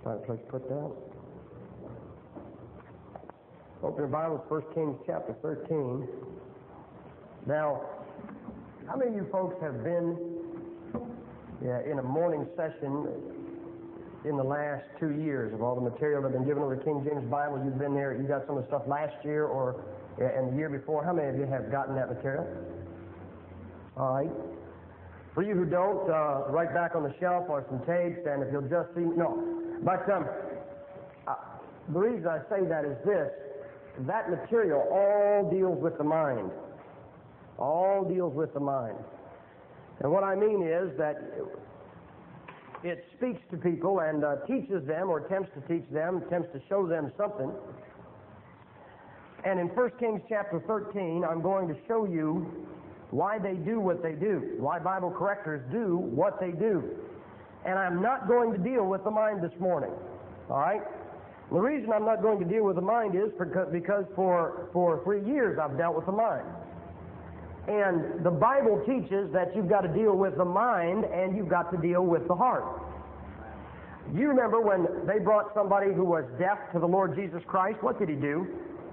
Find a place to put that. Open your Bible, 1 Kings chapter 13. Now, how many of you folks have been in a morning session in the last 2 years of all the material that's been given over the King James Bible? You've been there, you got some of the stuff last year or and the year before. How many of you have gotten that material? All right. For you who don't, right back on the shelf are some tapes, and if you'll just see, no. But the reason I say that is this: that material all deals with the mind. All deals with the mind. And what I mean is that it speaks to people and teaches them, or attempts to teach them, attempts to show them something. And in 1 Kings chapter 13, I'm going to show you why they do what they do, why Bible correctors do what they do. And I'm not going to deal with the mind this morning, all right? The reason I'm not going to deal with the mind is because for 3 years I've dealt with the mind. And the Bible teaches that you've got to deal with the mind and you've got to deal with the heart. You remember when they brought somebody who was deaf to the Lord Jesus Christ, what did he do?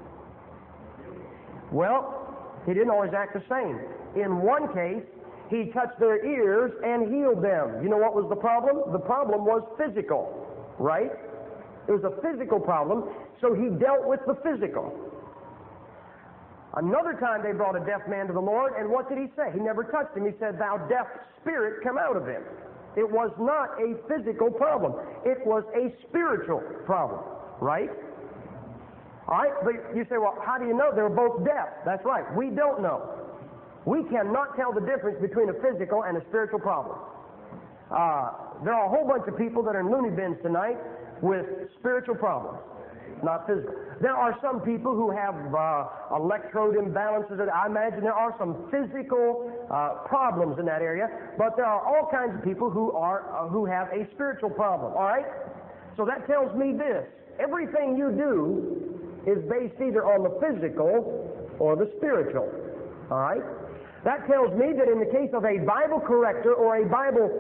Well, he didn't always act the same. In one case, he touched their ears and healed them. You know what was the problem? The problem was physical, right? It was a physical problem, so he dealt with the physical. Another time they brought a deaf man to the Lord, and what did he say? He never touched him. He said, "Thou deaf spirit, come out of him." It was not a physical problem. It was a spiritual problem, right? All right, but you say, well, how do you know? They were both deaf. That's right. We don't know. We cannot tell the difference between a physical and a spiritual problem. There are a whole bunch of people that are in loony bins tonight with spiritual problems, not physical. There are some people who have electrode imbalances. I imagine there are some physical problems in that area, but there are all kinds of people who have a spiritual problem. All right? So that tells me this: everything you do is based either on the physical or the spiritual. All right? That tells me that in the case of a Bible corrector or a Bible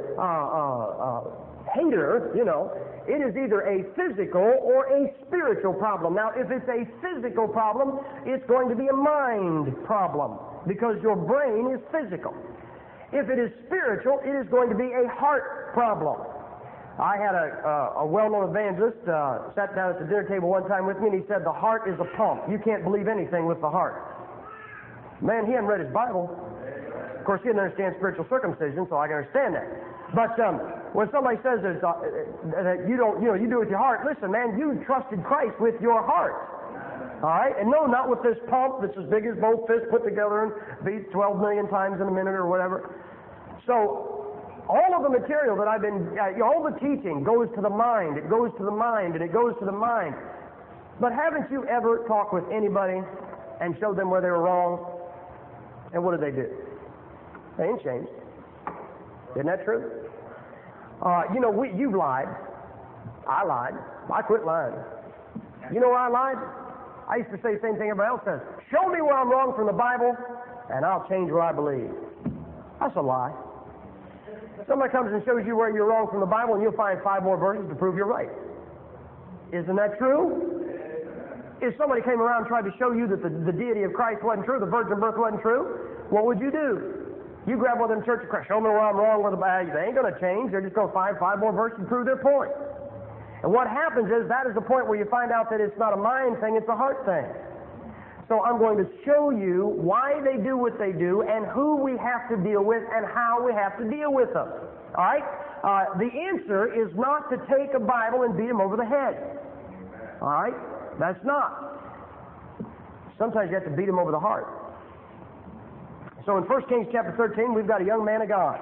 hater, it is either a physical or a spiritual problem. Now, if it's a physical problem, it's going to be a mind problem because your brain is physical. If it is spiritual, it is going to be a heart problem. I had a well-known evangelist sat down at the dinner table one time with me, and he said, "The heart is a pump. You can't believe anything with the heart." Man, he hadn't read his Bible. Of course, he didn't understand spiritual circumcision, so I can understand that. But when somebody says that you do it with your heart, listen, man, you trusted Christ with your heart. All right? And no, not with this pump that's as big as both fists put together and beats 12 million times in a minute or whatever. So all of the material that I've been, all the teaching goes to the mind. It goes to the mind, and it goes to the mind. But haven't you ever talked with anybody and showed them where they were wrong? And what did they do? They ain't changed. Isn't that true? You've lied. I lied. I quit lying. You know where I lied? I used to say the same thing everybody else says. Show me where I'm wrong from the Bible, and I'll change where I believe. That's a lie. Somebody comes and shows you where you're wrong from the Bible, and you'll find 5 more verses to prove you're right. Isn't that true? If somebody came around and tried to show you that the deity of Christ wasn't true, the virgin birth wasn't true, what would you do? You grab one of them Church of Christ, show me where I'm wrong with the Bible. They ain't going to change. They're just going to find 5 more verses to prove their point. And what happens is that is the point where you find out that it's not a mind thing, it's a heart thing. So I'm going to show you why they do what they do and who we have to deal with and how we have to deal with them. All right? The answer is not to take a Bible and beat them over the head. All right? That's not. Sometimes you have to beat them over the heart. So in 1 Kings chapter 13, we've got a young man of God.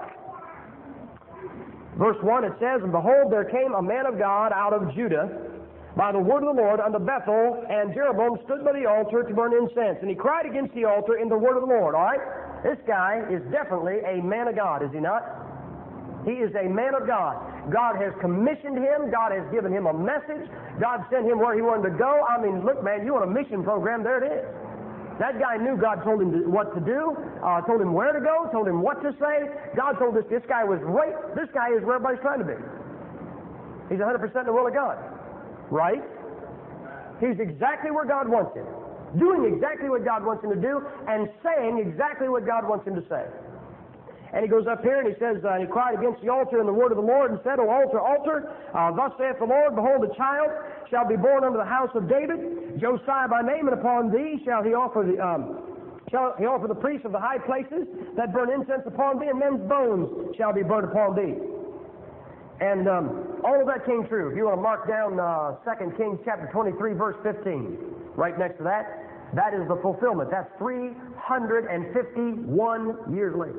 Verse 1, it says, "And behold, there came a man of God out of Judah by the word of the Lord unto Bethel, and Jeroboam stood by the altar to burn incense. And he cried against the altar in the word of the Lord." All right? This guy is definitely a man of God, is he not? He is a man of God. God has commissioned him. God has given him a message. God sent him where he wanted to go. I mean, look, man, you want a mission program, there it is. That guy knew God told him what to do, told him where to go, told him what to say. God told us this guy was right. This guy is where everybody's trying to be. He's 100% in the will of God. Right? He's exactly where God wants him. Doing exactly what God wants him to do and saying exactly what God wants him to say. And he goes up here and he says, and he cried against the altar in the word of the Lord and said, O altar, altar, thus saith the Lord, behold, a child shall be born unto the house of David, Josiah by name, and upon thee shall he offer the priests of the high places that burn incense upon thee, and men's bones shall be burnt upon thee. And all of that came true. If you want to mark down 2 Kings chapter 23, verse 15, right next to that, that is the fulfillment. That's 351 years later.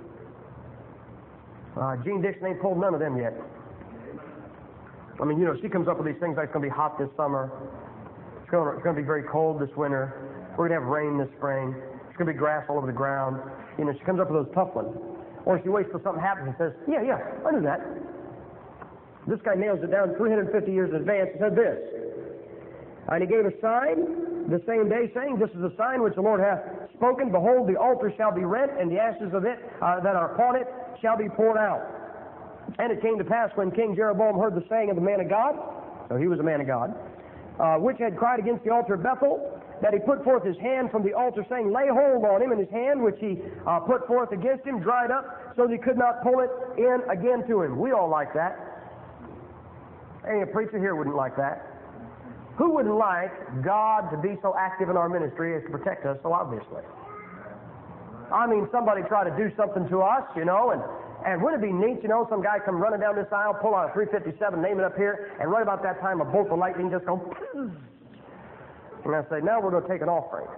Jean Dixon ain't pulled none of them yet. I mean, she comes up with these things like it's going to be hot this summer. It's going to be very cold this winter. We're going to have rain this spring. It's going to be grass all over the ground. She comes up with those tough ones. Or she waits till something happens and says, yeah, I knew that. This guy nails it down 350 years in advance and said this. And he gave a sign the same day, saying, this is a sign which the Lord hath spoken. Behold, the altar shall be rent, and the ashes of it that are upon it shall be poured out. And it came to pass when King Jeroboam heard the saying of the man of God, so he was a man of God, which had cried against the altar of Bethel, that he put forth his hand from the altar, saying, lay hold on him, and his hand which he put forth against him dried up, so that he could not pull it in again to him. We all like that. Any preacher here wouldn't like that. Who wouldn't like God to be so active in our ministry as to protect us so obviously? I mean, somebody try to do something to us, and wouldn't it be neat, some guy come running down this aisle, pull out a 357, name it up here, and right about that time a bolt of lightning just goes, and I say, now we're going to take an offering.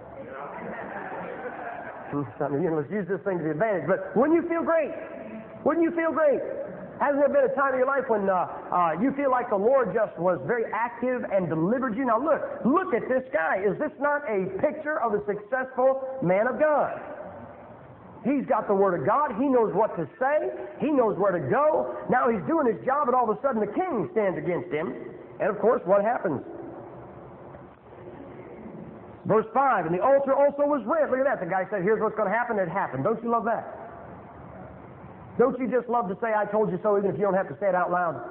Let's use this thing to the advantage. But wouldn't you feel great? Wouldn't you feel great? Hasn't there been a time in your life when you feel like the Lord just was very active and delivered you? Now look at this guy. Is this not a picture of a successful man of God? He's got the Word of God. He knows what to say. He knows where to go. Now he's doing his job, and all of a sudden the king stands against him. And of course, what happens? Verse 5, and the altar also was rent. Look at that. The guy said, here's what's going to happen. It happened. Don't you love that? Don't you just love to say, I told you so, even if you don't have to say it out loud?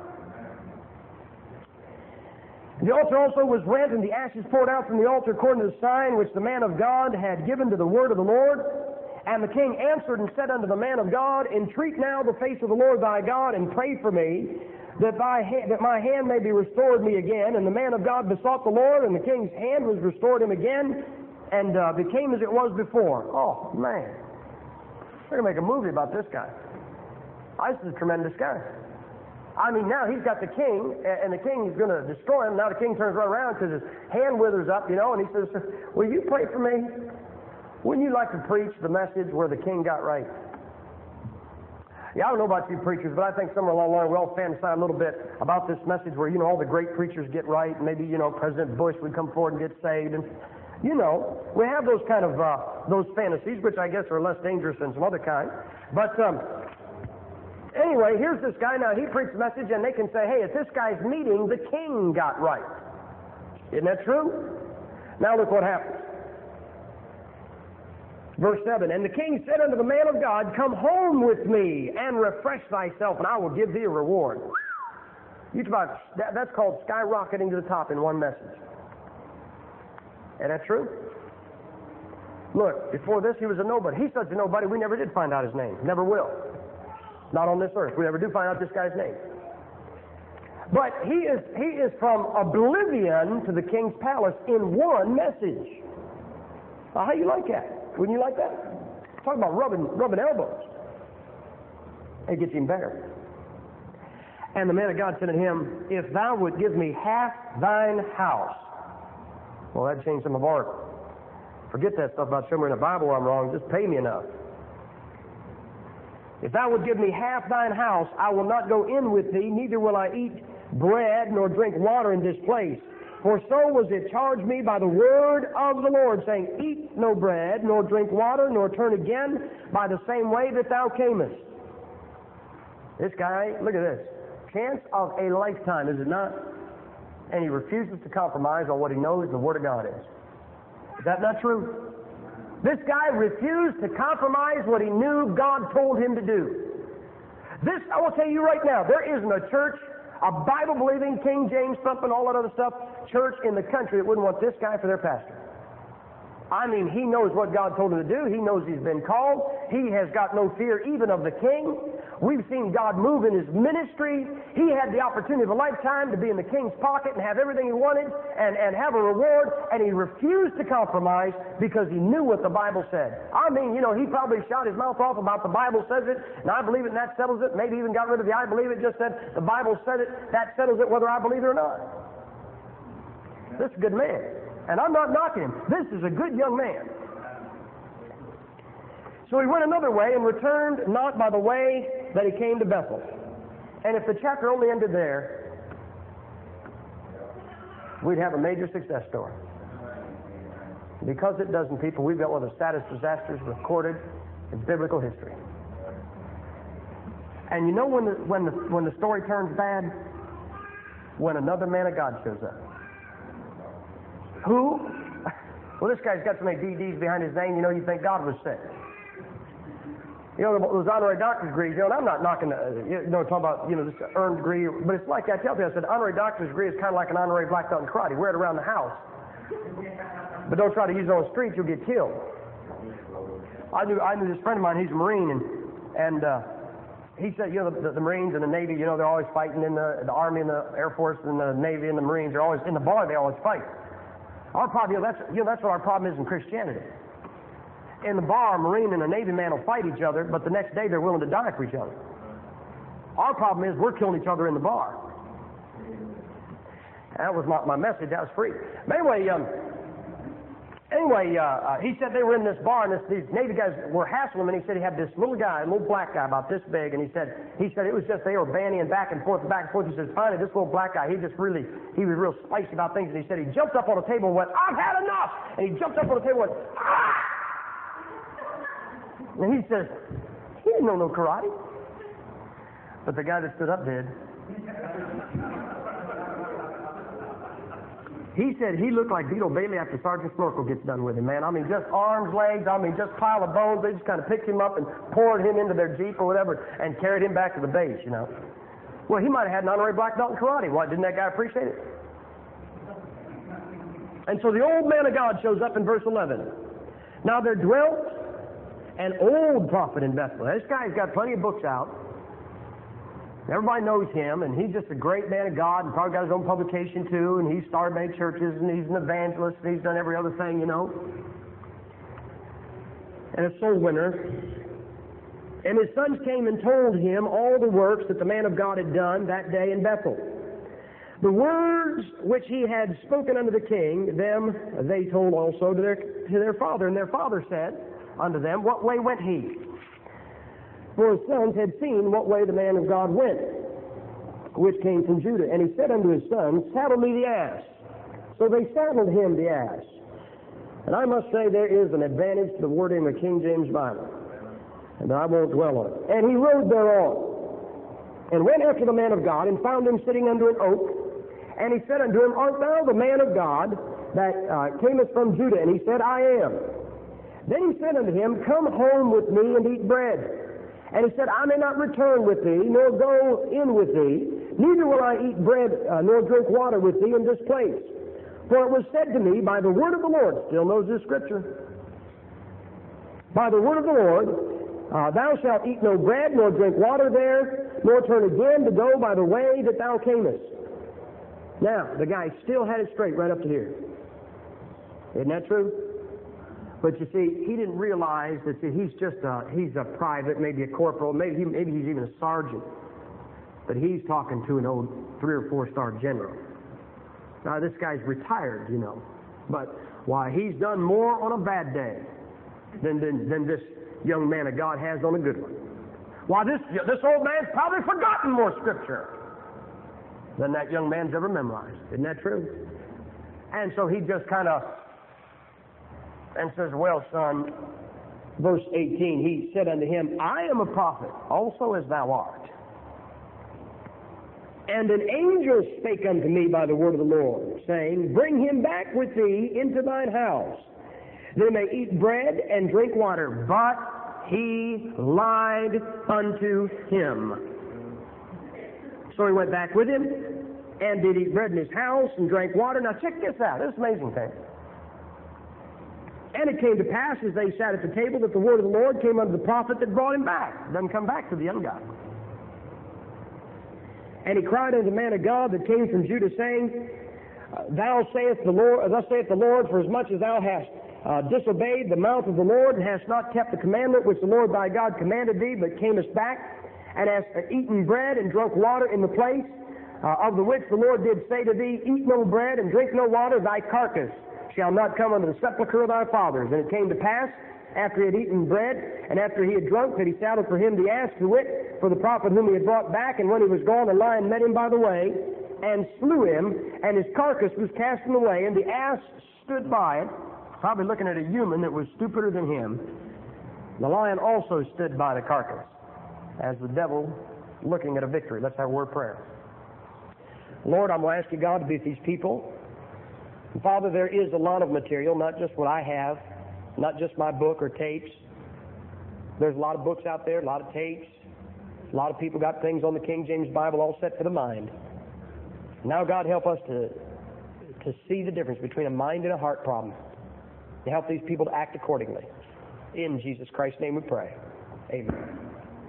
The altar also was rent, and the ashes poured out from the altar according to the sign which the man of God had given to the word of the Lord. And the king answered and said unto the man of God, entreat now the face of the Lord thy God, and pray for me, that my hand may be restored me again. And the man of God besought the Lord, and the king's hand was restored him again, and became as it was before. Oh, man. We're going to make a movie about this guy. This is a tremendous guy. I mean, now he's got the king, and the king is going to destroy him. Now the king turns right around because his hand withers up, and he says, will you pray for me? Wouldn't you like to preach the message where the king got right? Yeah, I don't know about you preachers, but I think somewhere along the line we all fantasize a little bit about this message where, all the great preachers get right, and maybe, President Bush would come forward and get saved, and, we have those kind of, those fantasies, which I guess are less dangerous than some other kind. But, anyway, here's this guy. Now, he preached a message, and they can say, hey, at this guy's meeting, the king got right. Isn't that true? Now, look what happens. Verse 7, and the king said unto the man of God, come home with me, and refresh thyself, and I will give thee a reward. That's called skyrocketing to the top in one message. Isn't that true? Look, before this, he was a nobody. He's such a nobody, we never did find out his name. Never will. Not on this earth. We never do find out this guy's name. But he is from oblivion to the king's palace in one message. How you like that? Wouldn't you like that? Talk about rubbing elbows. It gets even better. And the man of God said to him, if thou would give me half thine house. Well, that changed some of our. Forget that stuff about showing me in the Bible where I'm wrong. Just pay me enough. If thou would give me half thine house, I will not go in with thee, neither will I eat bread nor drink water in this place. For so was it charged me by the word of the Lord, saying, eat no bread, nor drink water, nor turn again by the same way that thou camest. This guy, look at this. Chance of a lifetime, is it not? And he refuses to compromise on what he knows the Word of God is. Is that not true? This guy refused to compromise what he knew God told him to do. This, I will tell you right now, there isn't a church a Bible-believing, King James thumping, all that other stuff, church in the country that wouldn't want this guy for their pastor. I mean, he knows what God told him to do. He knows he's been called. He has got no fear even of the king. We've seen God move in his ministry. He had the opportunity of a lifetime to be in the king's pocket and have everything he wanted and have a reward, and he refused to compromise because he knew what the Bible said. I mean, you know, he probably shot his mouth off about the Bible says it, and I believe it, and that settles it. Maybe even got rid of the I believe it, just said the Bible said it, that settles it whether I believe it or not. This is a good man. And I'm not knocking him. This is a good young man. So he went another way and returned not by the way that he came to Bethel. And if the chapter only ended there, we'd have a major success story. Because it doesn't, people, we've got one of the saddest disasters recorded in biblical history. And you know when the story turns bad? When another man of God shows up. Who? Well, this guy's got so many DDs behind his name, you know, you think God was sick. You know, those honorary doctor's degrees, you know, and I'm not knocking, talking about, this earned degree, but it's like I tell you, I said, honorary doctor's degree is kind of like an honorary black belt in karate. Wear it around the house. But don't try to use it on the street, you'll get killed. I knew this friend of mine, he's a Marine, and he said, the Marines and the Navy, they're always fighting in the Army and the Air Force and the Navy and the Marines. They're always, in the bar, they always fight. Our problem, that's what our problem is in Christianity. In the bar, a Marine and a Navy man will fight each other, but the next day they're willing to die for each other. Our problem is we're killing each other in the bar. That was not my message. That was free. But anyway, he said they were in this bar, and these Navy guys were hassling him, and he said he had this little guy, a little black guy about this big, and he said it was just they were bandying back and forth. He said, finally, this little black guy, he was real spicy about things, and he said he jumped up on the table and went, I've had enough! And he jumped up on the table and went, ah! And he says, he didn't know no karate. But the guy that stood up did. He said he looked like Beetle Bailey after Sergeant Snorkel gets done with him, man. I mean, just arms, legs, just pile of bones. They just kind of picked him up and poured him into their Jeep or whatever and carried him back to the base, Well, he might have had an honorary black belt in karate. Why, didn't that guy appreciate it? And so the old man of God shows up in verse 11. Now there dwelt an old prophet in Bethlehem. This guy's got plenty of books out. Everybody knows him, and he's just a great man of God, and probably got his own publication too, and he's started many churches, and he's an evangelist, and he's done every other thing, and a soul winner. And his sons came and told him all the works that the man of God had done that day in Bethel. The words which he had spoken unto the king, them they told also to their father. And their father said unto them, What way went he? For his sons had seen what way the man of God went, which came from Judah. And he said unto his sons, Saddle me the ass. So they saddled him the ass. And I must say there is an advantage to the wording of the King James Bible. And I won't dwell on it. And he rode thereon, and went after the man of God, and found him sitting under an oak. And he said unto him, Art thou the man of God that camest from Judah? And he said, I am. Then he said unto him, Come home with me and eat bread. And he said, I may not return with thee, nor go in with thee, neither will I eat bread, nor drink water with thee in this place. For it was said to me by the word of the Lord, still knows this scripture, by the word of the Lord, thou shalt eat no bread, nor drink water there, nor turn again to go by the way that thou camest. Now, the guy still had it straight right up to here. Isn't that true? But you see, he didn't realize that he's a private, maybe a corporal, maybe he's even a sergeant. But he's talking to an old 3 or 4 star general. Now, this guy's retired, But why, he's done more on a bad day than this young man of God has on a good one. Why, this old man's probably forgotten more scripture than that young man's ever memorized. Isn't that true? And so he just kind of and says, Well, son, verse 18, he said unto him, I am a prophet, also as thou art. And an angel spake unto me by the word of the Lord, saying, Bring him back with thee into thine house, that he may eat bread and drink water. But he lied unto him. So he went back with him and did eat bread in his house and drank water. Now check this out. This is amazing thing. And it came to pass as they sat at the table that the word of the Lord came unto the prophet that brought him back. Doesn't come back to the young guy. And he cried unto the man of God that came from Judah, saying, Thus saith the Lord, for as much as thou hast disobeyed the mouth of the Lord, and hast not kept the commandment which the Lord thy God commanded thee, but camest back, and hast eaten bread and drunk water in the place, of the which the Lord did say to thee, Eat no bread and drink no water, thy carcass shall not come unto the sepulchre of thy fathers. And it came to pass, after he had eaten bread, and after he had drunk, that he saddled for him the ass, to wit, for the prophet whom he had brought back. And when he was gone, a lion met him by the way, and slew him, and his carcass was cast in the way, and the ass stood by it, probably looking at a human that was stupider than him. The lion also stood by the carcass, as the devil looking at a victory. Let's have a word of prayer. Lord, I'm going to ask you, God, to be with these people. Father, there is a lot of material, not just what I have, not just my book or tapes. There's a lot of books out there, a lot of tapes. A lot of people got things on the King James Bible all set for the mind. Now, God, help us to see the difference between a mind and a heart problem, to help these people to act accordingly. In Jesus Christ's name we pray. Amen.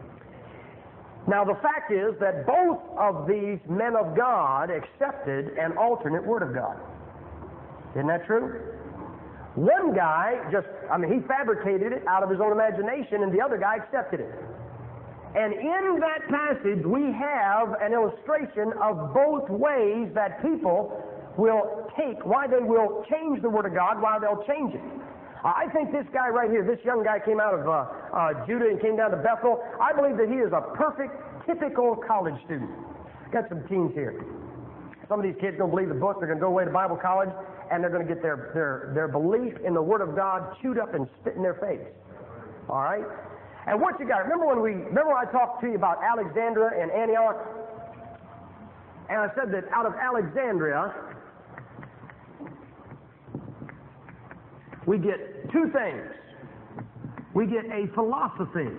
Now, the fact is that both of these men of God accepted an alternate Word of God. Isn't that true? One guy he fabricated it out of his own imagination, and the other guy accepted it. And in that passage, we have an illustration of both ways that people will take, why they will change the Word of God, why they'll change it. I think this guy right here, this young guy came out of Judah and came down to Bethel. I believe that he is a perfect, typical college student. Got some teens here. Some of these kids don't believe the book. They're going to go away to Bible college, and they're going to get their belief in the Word of God chewed up and spit in their face. All right? And what you got, remember when I talked to you about Alexandria and Antioch? And I said that out of Alexandria, we get two things. We get a philosophy.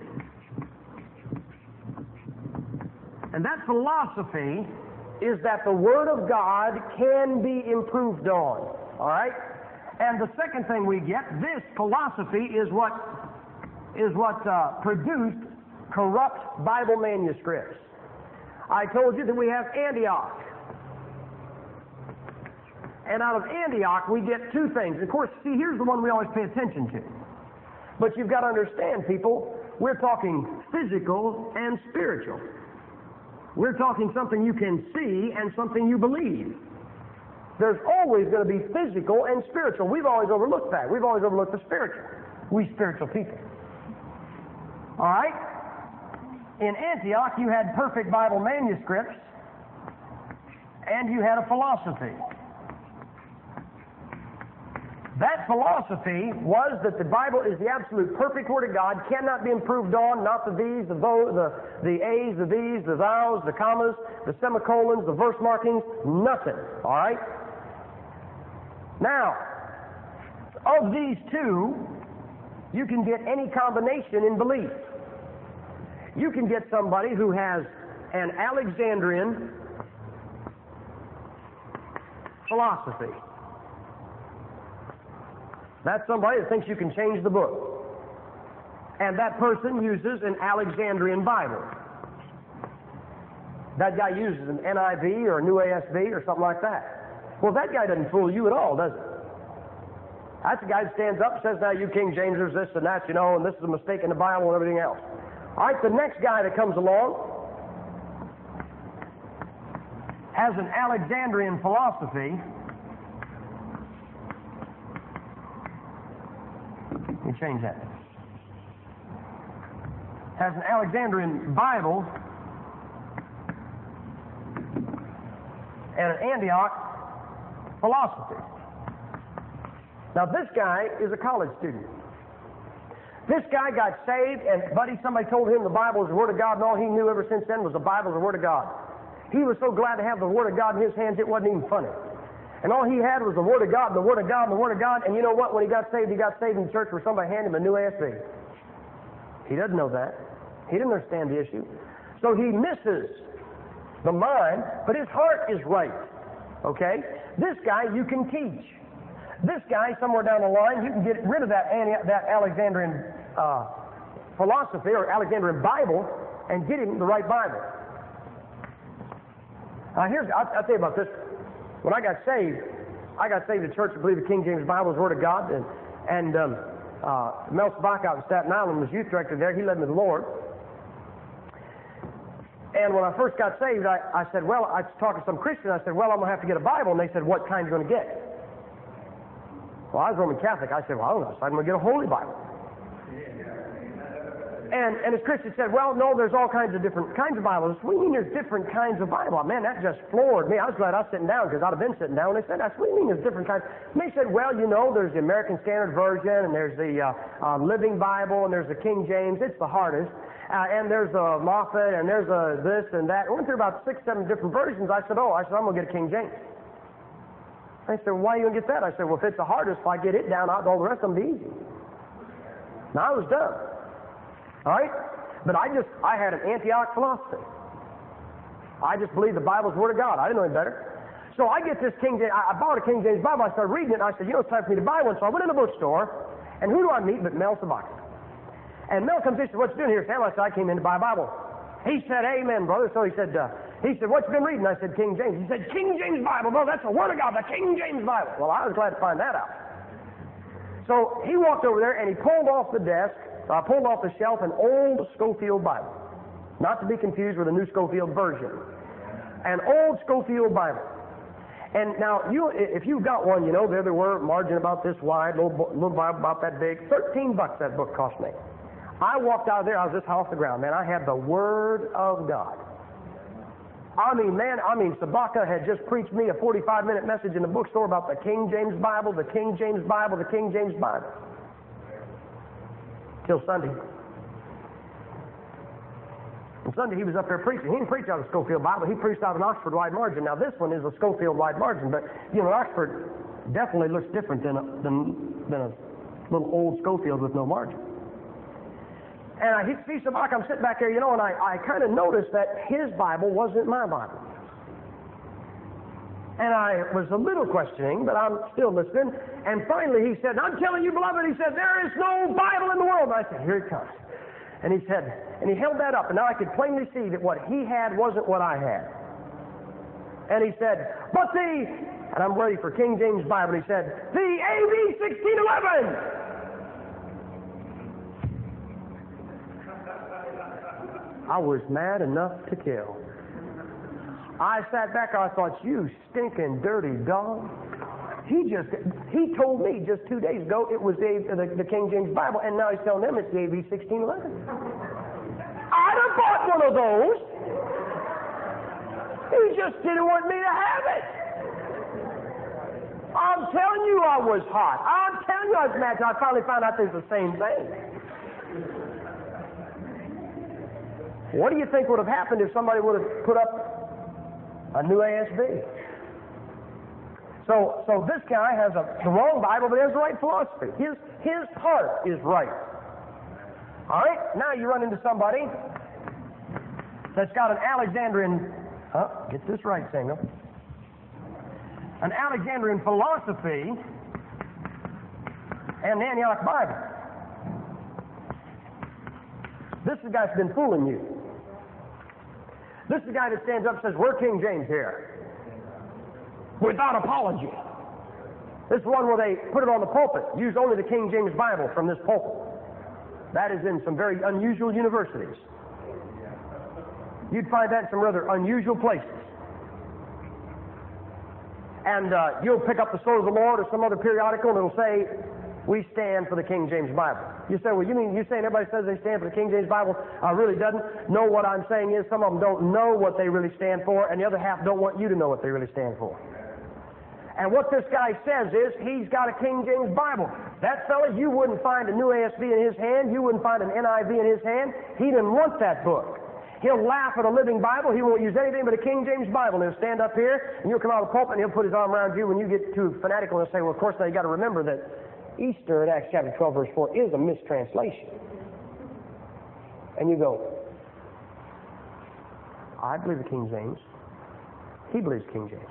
And that philosophy is that the Word of God can be improved on. All right? And the second thing we get, this philosophy is what produced corrupt Bible manuscripts. I told you that we have Antioch. And out of Antioch, we get two things. Of course, see, here's the one we always pay attention to. But you've got to understand, people, we're talking physical and spiritual. We're talking something you can see and something you believe. There's always going to be physical and spiritual. We've always overlooked that. We've always overlooked the spiritual. We spiritual people. All right? In Antioch, you had perfect Bible manuscripts, and you had a philosophy. That philosophy was that the Bible is the absolute perfect Word of God, cannot be improved on, not the these, the those, the a's, the these, the thous, the commas, the semicolons, the verse markings, nothing. All right? Now, of these two, you can get any combination in belief. You can get somebody who has an Alexandrian philosophy. That's somebody that thinks you can change the book. And that person uses an Alexandrian Bible. That guy uses an NIV or a New ASV or something like that. Well, that guy doesn't fool you at all, does it? That's the guy that stands up and says, now you King Jamesers, this and that, and this is a mistake in the Bible and everything else. All right, the next guy that comes along has an Alexandrian philosophy. Let me change that. Has an Alexandrian Bible and an Antioch philosophy. Now, this guy is a college student. This guy got saved, and somebody told him the Bible is the Word of God, and all he knew ever since then was the Bible is the Word of God. He was so glad to have the Word of God in his hands, it wasn't even funny. And all he had was the Word of God, and the Word of God, and the Word of God. And you know what? When he got saved in the church where somebody handed him a New ASV. He doesn't know that. He didn't understand the issue. So he misses the mind, but his heart is right. Okay? This guy you can teach. This guy, somewhere down the line, you can get rid of that Alexandrian philosophy or Alexandrian Bible and get him the right Bible. Now I'll tell you about this. When I got saved in church that believed the King James Bible is the Word of God, and Mel Sabak out in Staten Island was youth director there. He led me to the Lord. And when I first got saved, I said, well, I was talking to some Christian. I said, well, I'm going to have to get a Bible. And they said, what kind are you going to get? Well, I was Roman Catholic. I said, well, I don't know. So I'm going to get a Holy Bible. And this Christian said, well, no, there's all kinds of different kinds of Bibles. What do you mean there's different kinds of Bible? Man, that just floored me. I was glad I was sitting down because I'd have been sitting down. And they said, what do you mean there's different kinds? And they said, well, you know, there's the American Standard Version, and there's the Living Bible, and there's the King James. It's the hardest. And there's a Moffat, and there's a this and that. I went through about 6, 7 different versions. I said, I'm going to get a King James. They said, well, why are you going to get that? I said, well, if it's the hardest, if I get it down, all the rest of them be easy. Now, I was done. All right? But I had an Antioch philosophy. I just believed the Bible's the Word of God. I didn't know any better. So I get this King James. I bought a King James Bible. I started reading it, and I said, it's time for me to buy one. So I went in the bookstore, and who do I meet but Mel Sabak? And Mel comes in and said, what you doing here, Sam? I said, I came in to buy a Bible. He said, amen, brother. So he said, what you been reading? I said, King James. He said, King James Bible, bro, that's the Word of God, the King James Bible. Well, I was glad to find that out. So he walked over there, and he pulled off the desk, pulled off the shelf an old Scofield Bible. Not to be confused with a new Scofield version. An old Scofield Bible. And now, if you've got one, there they were, margin about this wide, little Bible about that big. $13 that book cost me. I walked out of there, I was this high off the ground. Man, I had the Word of God. Sabaka had just preached me a 45-minute message in the bookstore about the King James Bible, the King James Bible, the King James Bible. Till Sunday. And Sunday he was up there preaching. He didn't preach out of the Scofield Bible. He preached out of an Oxford Wide Margin. Now this one is a Scofield Wide Margin, but Oxford definitely looks different than a little old Scofield with no margin. And I see Sabak, I'm sitting back there, and I kind of noticed that his Bible wasn't my Bible. And I was a little questioning, but I'm still listening. And finally he said, I'm telling you, beloved, he said, there is no Bible in the world. And I said, here it comes. And he said, and he held that up, and now I could plainly see that what he had wasn't what I had. And he said, and I'm ready for King James Bible, he said, the AV 1611. I was mad enough to kill. I sat back, I thought, you stinking dirty dog. He told me just 2 days ago it was the King James Bible, and now he's telling them it's the AV 1611. I'd have bought one of those. He just didn't want me to have it. I'm telling you I was hot. I'm telling you I was mad. I finally found out there's the same thing. What do you think would have happened if somebody would have put up a new ASB? So this guy has the wrong Bible, but he has the right philosophy. His heart is right. All right? Now you run into somebody that's got an Alexandrian, get this right, Samuel, an Alexandrian philosophy and the Antioch Bible. This is the guy that's been fooling you. This is the guy that stands up and says, we're King James here. Without apology. This is one where they put it on the pulpit. Use only the King James Bible from this pulpit. That is in some very unusual universities. You'd find that in some rather unusual places. And you'll pick up the Sword of the Lord or some other periodical and it'll say, we stand for the King James Bible. You say, well, you mean you're saying everybody says they stand for the King James Bible really doesn't? No, what I'm saying is some of them don't know what they really stand for, and the other half don't want you to know what they really stand for. And what this guy says is he's got a King James Bible. That fella, you wouldn't find a new ASB in his hand. You wouldn't find an NIV in his hand. He didn't want that book. He'll laugh at a Living Bible. He won't use anything but a King James Bible. And he'll stand up here, and you'll come out of the pulpit, and he'll put his arm around you. When you get too fanatical, he'll say, well, of course, now you got to remember that Easter in Acts chapter 12, verse 4 is a mistranslation. And you go, I believe the King James. He believes King James.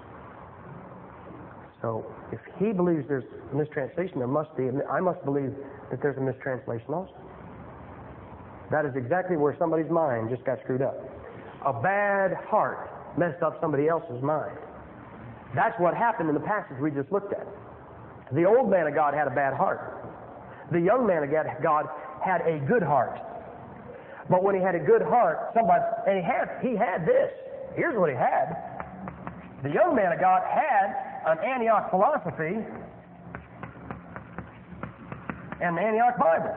So if he believes there's a mistranslation, I must believe that there's a mistranslation also. That is exactly where somebody's mind just got screwed up. A bad heart messed up somebody else's mind. That's what happened in the passage we just looked at. The old man of God had a bad heart. The young man of God had a good heart. But when he had a good heart, he had this. Here's what he had. The young man of God had an Antioch philosophy and the Antioch Bible.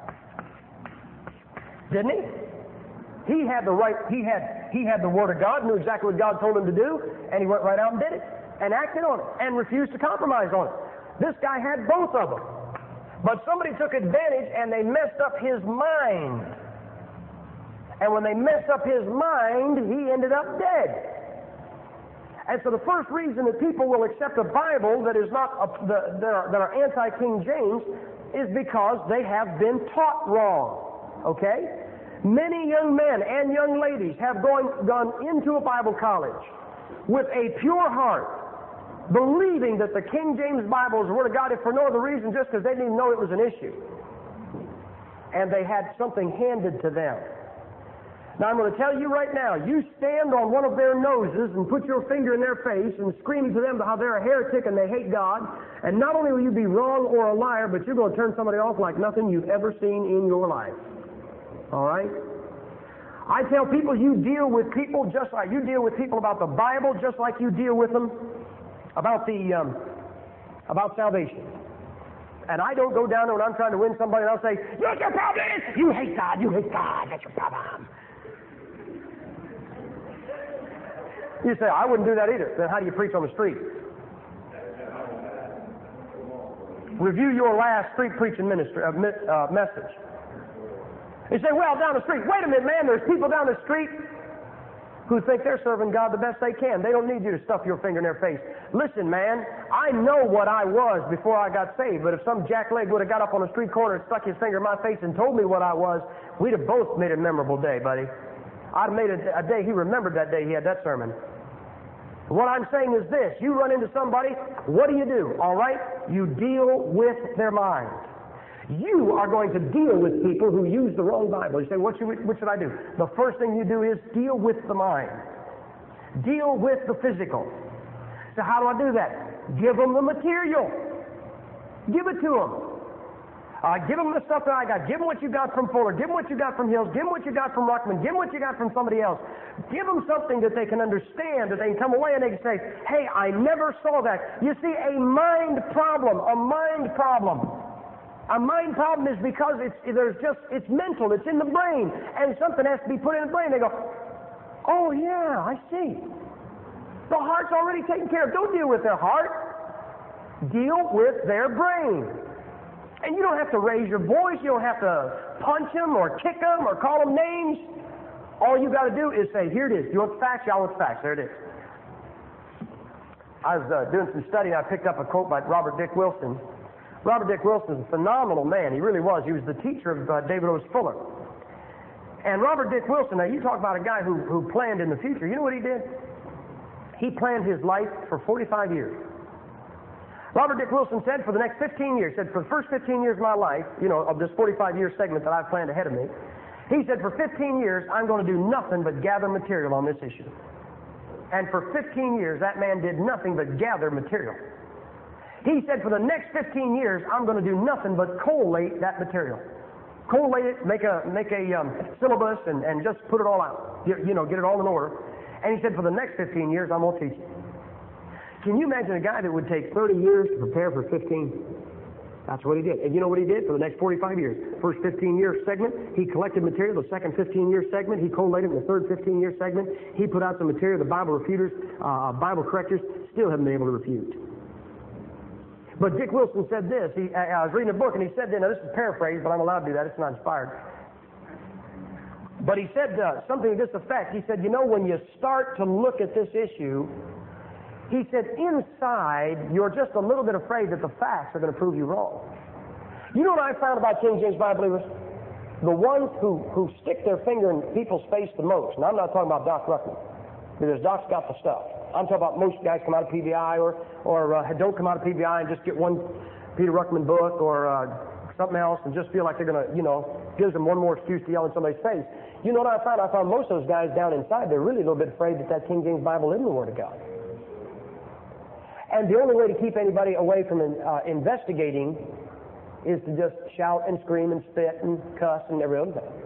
Didn't he? He had the Word of God, knew exactly what God told him to do, and he went right out and did it, and acted on it, and refused to compromise on it. This guy had both of them. But somebody took advantage and they messed up his mind. And when they messed up his mind, he ended up dead. And so the first reason that people will accept a Bible that is not that are anti-King James is because they have been taught wrong. Okay? Many young men and young ladies have gone into a Bible college with a pure heart, believing that the King James Bible is the Word of God, if for no other reason, just because they didn't even know it was an issue. And they had something handed to them. Now I'm going to tell you right now, you stand on one of their noses and put your finger in their face and scream to them how they're a heretic and they hate God, and not only will you be wrong or a liar, but you're going to turn somebody off like nothing you've ever seen in your life. All right? I tell people you deal with people just like you deal with people about the Bible, just like you deal with them about salvation. And I don't go down there when I'm trying to win somebody and I'll say, you know what your problem is? You hate God, that's your problem. You say, I wouldn't do that either. Then how do you preach on the street? Review your last street preaching message. You say, well, down the street. Wait a minute, man, there's people down the street who think they're serving God the best they can. They don't need you to stuff your finger in their face. Listen, man, I know what I was before I got saved, but if some jackleg would have got up on a street corner and stuck his finger in my face and told me what I was, we'd have both made a memorable day, buddy. I'd have made a day he remembered that day he had that sermon. What I'm saying is this. You run into somebody, what do? All right? You deal with their mind. You are going to deal with people who use the wrong Bible. You say, what should I do? The first thing you do is deal with the mind. Deal with the physical. So how do I do that? Give them the material. Give it to them. Give them the stuff that I got. Give them what you got from Fuller. Give them what you got from Hills. Give them what you got from Ruckman. Give them what you got from somebody else. Give them something that they can understand, that they can come away and they can say, hey, I never saw that. You see, a mind problem is because it's mental, it's in the brain, and something has to be put in the brain. They go, oh yeah, I see. The heart's already taken care of. Don't deal with their heart. Deal with their brain. And you don't have to raise your voice. You don't have to punch them or kick them or call them names. All you got to do is say, here it is. You want facts? Y'all want facts. There it is. I was doing some studying. I picked up a quote by Robert Dick Wilson. Robert Dick Wilson is a phenomenal man. He really was. He was the teacher of David O. Fuller. And Robert Dick Wilson, now you talk about a guy who planned in the future. You know what he did? He planned his life for 45 years. Robert Dick Wilson said for the next 15 years, for the first 15 years of my life, of this 45-year segment that I've planned ahead of me, he said for 15 years I'm going to do nothing but gather material on this issue. And for 15 years that man did nothing but gather material. He said for the next 15 years I'm going to do nothing but collate that material. Collate it, make a syllabus and just put it all out. Get it all in order. And he said for the next 15 years I'm going to teach it. Can you imagine a guy that would take 30 years to prepare for 15? That's what he did. And you know what he did for the next 45 years? First 15-year segment, he collected material. The second 15-year segment, he collated in the third 15-year segment. He put out some material. The Bible refuters, Bible correctors still haven't been able to refute. But Dick Wilson said this. I was reading a book, and he said, now this is paraphrased, but I'm allowed to do that. It's not inspired. But he said something to this effect. He said, when you start to look at this issue, he said, inside, you're just a little bit afraid that the facts are going to prove you wrong. You know what I found about King James Bible believers? The ones who stick their finger in people's face the most, and I'm not talking about Doc Ruckman, because Doc's got the stuff. I'm talking about most guys come out of PBI or don't come out of PBI and just get one Peter Ruckman book or something else and just feel like they're going to, gives them one more excuse to yell in somebody's face. You know what I found? I found most of those guys down inside, they're really a little bit afraid that King James Bible isn't the Word of God. And the only way to keep anybody away from investigating is to just shout and scream and spit and cuss and every other thing.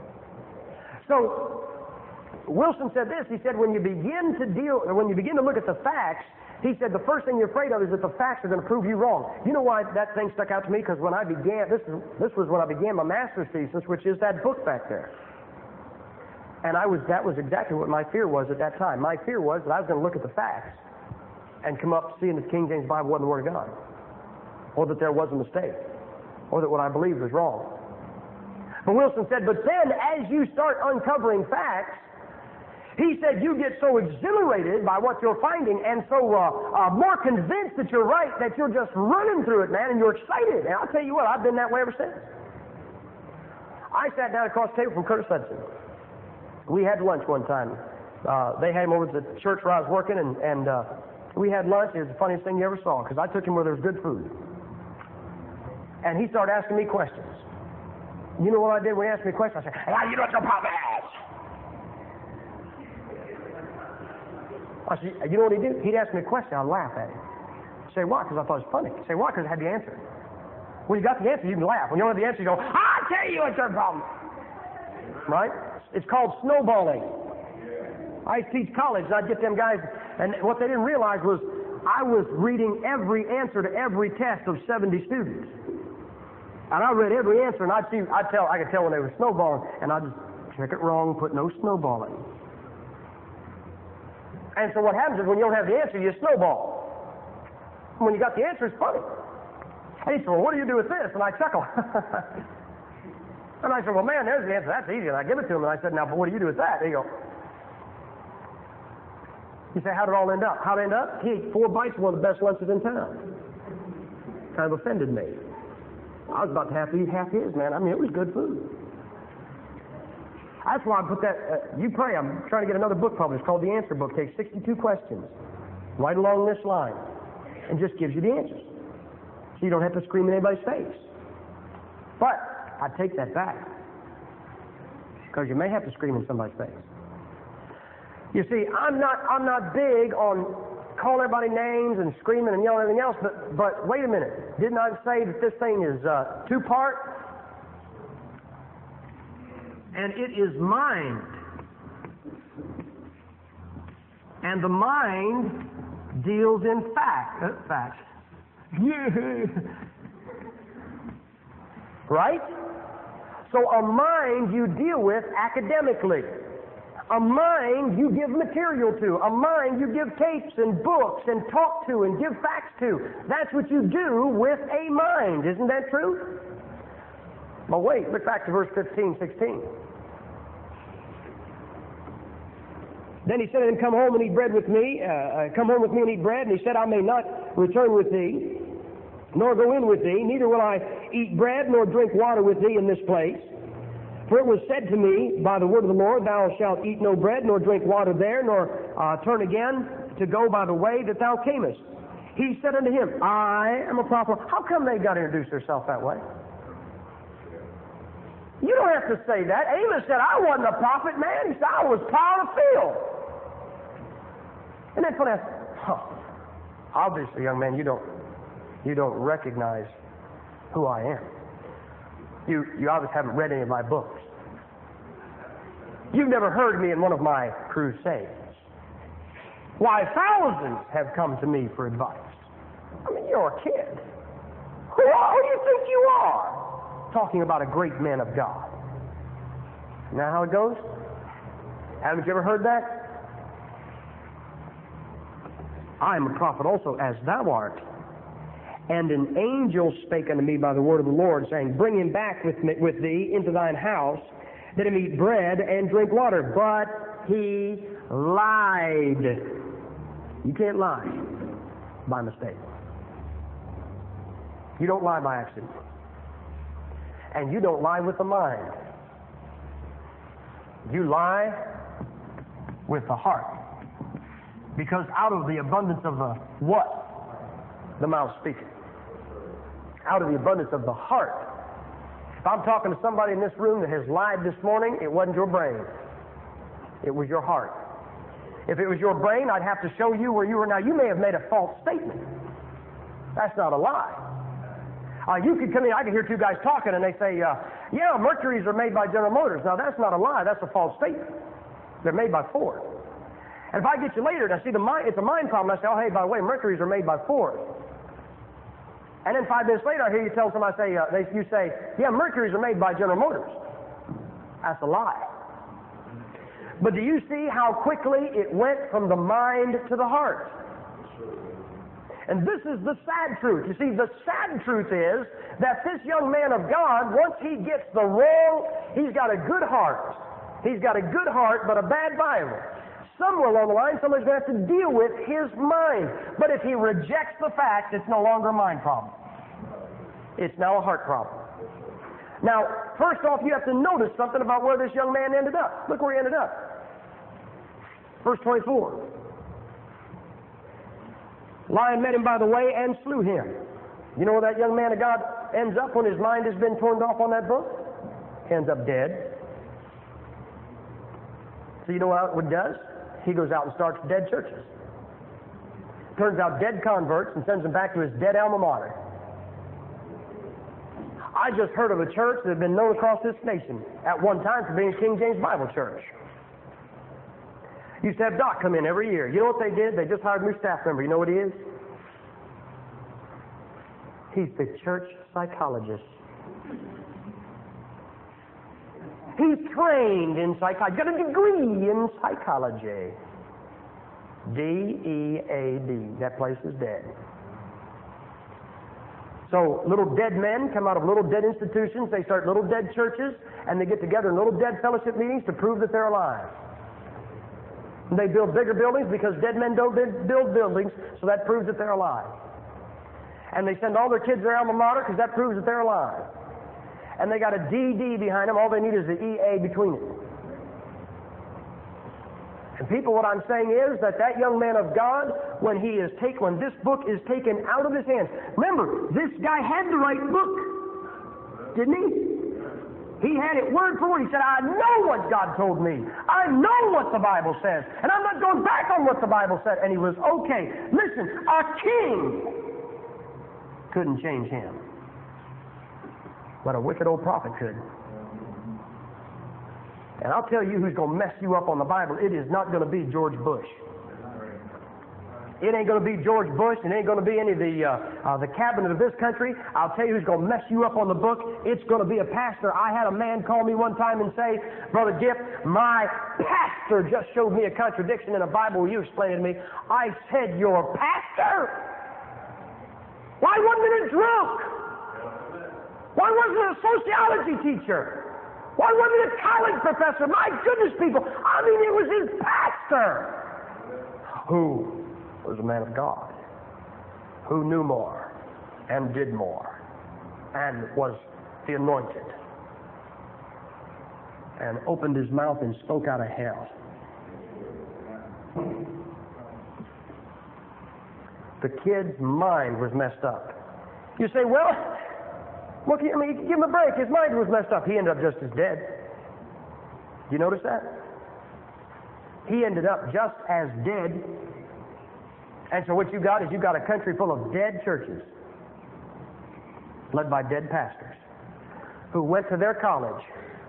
So, Wilson said this. He said, when you begin to look at the facts, he said the first thing you're afraid of is that the facts are going to prove you wrong. You know why that thing stuck out to me? Because when I began, this was when I began my master's thesis, which is that book back there. And that was exactly what my fear was at that time. My fear was that I was going to look at the facts and come up seeing that the King James Bible wasn't the Word of God, or that there was a mistake, or that what I believed was wrong. But Wilson said, but then as you start uncovering facts, he said you get so exhilarated by what you're finding and so more convinced that you're right that you're just running through it, man, and you're excited. And I'll tell you what, I've been that way ever since. I sat down across the table from Curtis Hudson. We had lunch one time. They had him over to the church where I was working, and we had lunch. It was the funniest thing you ever saw, because I took him where there was good food. And he started asking me questions. You know what I did when he asked me a question? I said, hey, you know what your papa has? I said, you know what he'd do? He'd ask me a question. I'd laugh at him. Say, why? Because I thought it was funny. Say, why? Because I had the answer. When you got the answer, you can laugh. When you don't have the answer, you go, I tell you what's your problem. Right? It's called snowballing. I teach college, and I'd get them guys, and what they didn't realize was I was reading every answer to every test of 70 students. And I read every answer, and I could tell when they were snowballing, and I'd just check it wrong, put no snowballing. And so what happens is when you don't have the answer, you snowball. When you got the answer, it's funny. And he said, well, what do you do with this? And I chuckle. And I said, well, man, there's the answer. That's easy. And I give it to him, and I said, now, but what do you do with that? And he goes, you say, how did it all end up? How did it end up? He ate 4 bites of one of the best lunches in town. Kind of offended me. I was about to have to eat half his, man. I mean, it was good food. That's why I put that, you pray, I'm trying to get another book published called The Answer Book. Takes 62 questions right along this line and just gives you the answers. So you don't have to scream in anybody's face. But I take that back, because you may have to scream in somebody's face. You see, I'm not big on calling everybody names and screaming and yelling and everything else, but wait a minute. Didn't I say that this thing is 2-part? And it is mind. And the mind deals in facts. Right? So a mind you deal with academically. A mind you give material to. A mind you give tapes and books and talk to and give facts to. That's what you do with a mind. Isn't that true? But wait, look back to verse 15, 16. Then he said to him, come home and eat bread with me. Come home with me and eat bread. And he said, I may not return with thee, nor go in with thee. Neither will I eat bread nor drink water with thee in this place. For it was said to me by the word of the Lord, thou shalt eat no bread nor drink water there, nor turn again to go by the way that thou camest. He said unto him, I am a prophet. How come they got to introduce themselves that way? You don't have to say that. Amos said, I wasn't a prophet, man. He said, I was plowing a field. And that's when I said, obviously, young man, you don't recognize who I am. You obviously haven't read any of my books. You've never heard me in one of my crusades. Why, thousands have come to me for advice. I mean, you're a kid. Who do you think you are? Talking about a great man of God. You know how it goes? Haven't you ever heard that? I am a prophet also, as thou art. And an angel spake unto me by the word of the Lord, saying, bring him back with thee into thine house, that he may eat bread and drink water. But he lied. You can't lie by mistake. You don't lie by accident. And you don't lie with the mind. You lie with the heart. Because out of the abundance of the what? The mouth speaketh. Out of the abundance of the heart. If I'm talking to somebody in this room that has lied this morning, it wasn't your brain. It was your heart. If it was your brain, I'd have to show you where you were. Now, you may have made a false statement. That's not a lie. You could come in, I could hear two guys talking, and they say, yeah, Mercuries are made by General Motors. Now, that's not a lie. That's a false statement. They're made by Ford. And if I get you later and I see it's a mind problem, I say, oh, hey, by the way, Mercuries are made by Ford. And then 5 minutes later, I hear you tell somebody, you say, yeah, Mercuries are made by General Motors. That's a lie. But do you see how quickly it went from the mind to the heart? And this is the sad truth. You see, the sad truth is that this young man of God, once he gets the wrong, he's got a good heart. He's got a good heart, but a bad Bible. Somewhere along the line, somebody's going to have to deal with his mind. But if he rejects the fact, it's no longer a mind problem. It's now a heart problem. Now, first off, you have to notice something about where this young man ended up. Look where he ended up. Verse 24. Lion met him by the way and slew him. You know where that young man of God ends up when his mind has been turned off on that book? He ends up dead. So you know what it does? He goes out and starts dead churches. Turns out dead converts and sends them back to his dead alma mater. I just heard of a church that had been known across this nation at one time for being King James Bible Church. Used to have Doc come in every year. You know what they did? They just hired a new staff member. You know what he is? He's the church psychologist. He's trained in psychology. Got a degree in psychology. D-E-A-D. That place is dead. So little dead men come out of little dead institutions. They start little dead churches, and they get together in little dead fellowship meetings to prove that they're alive. And they build bigger buildings because dead men don't build buildings, so that proves that they're alive. And they send all their kids their alma mater because that proves that they're alive. And they got a DD behind them. All they need is the EA between it. And people, what I'm saying is that young man of God, when this book is taken out of his hands, remember, this guy had the right book, didn't he? He had it word for word. He said, I know what God told me. I know what the Bible says. And I'm not going back on what the Bible said. And he was okay. Listen, a king couldn't change him. But a wicked old prophet could. And I'll tell you who's going to mess you up on the Bible. It is not going to be George Bush. It ain't going to be George Bush. It ain't going to be any of the cabinet of this country. I'll tell you who's going to mess you up on the book. It's going to be a pastor. I had a man call me one time and say, Brother Gift, my pastor just showed me a contradiction in a Bible you explained to me. I said, your pastor? Why wasn't it a drunk? Why wasn't it a sociology teacher? Why wasn't it a college professor? My goodness, people. I mean, it was his pastor. Who was a man of God, who knew more and did more and was the anointed and opened his mouth and spoke out of hell. The kid's mind was messed up. You say, well, look, give him a break. His mind was messed up. He ended up just as dead. Do you notice that? He ended up just as dead. And so what you got is you got a country full of dead churches led by dead pastors who went to their college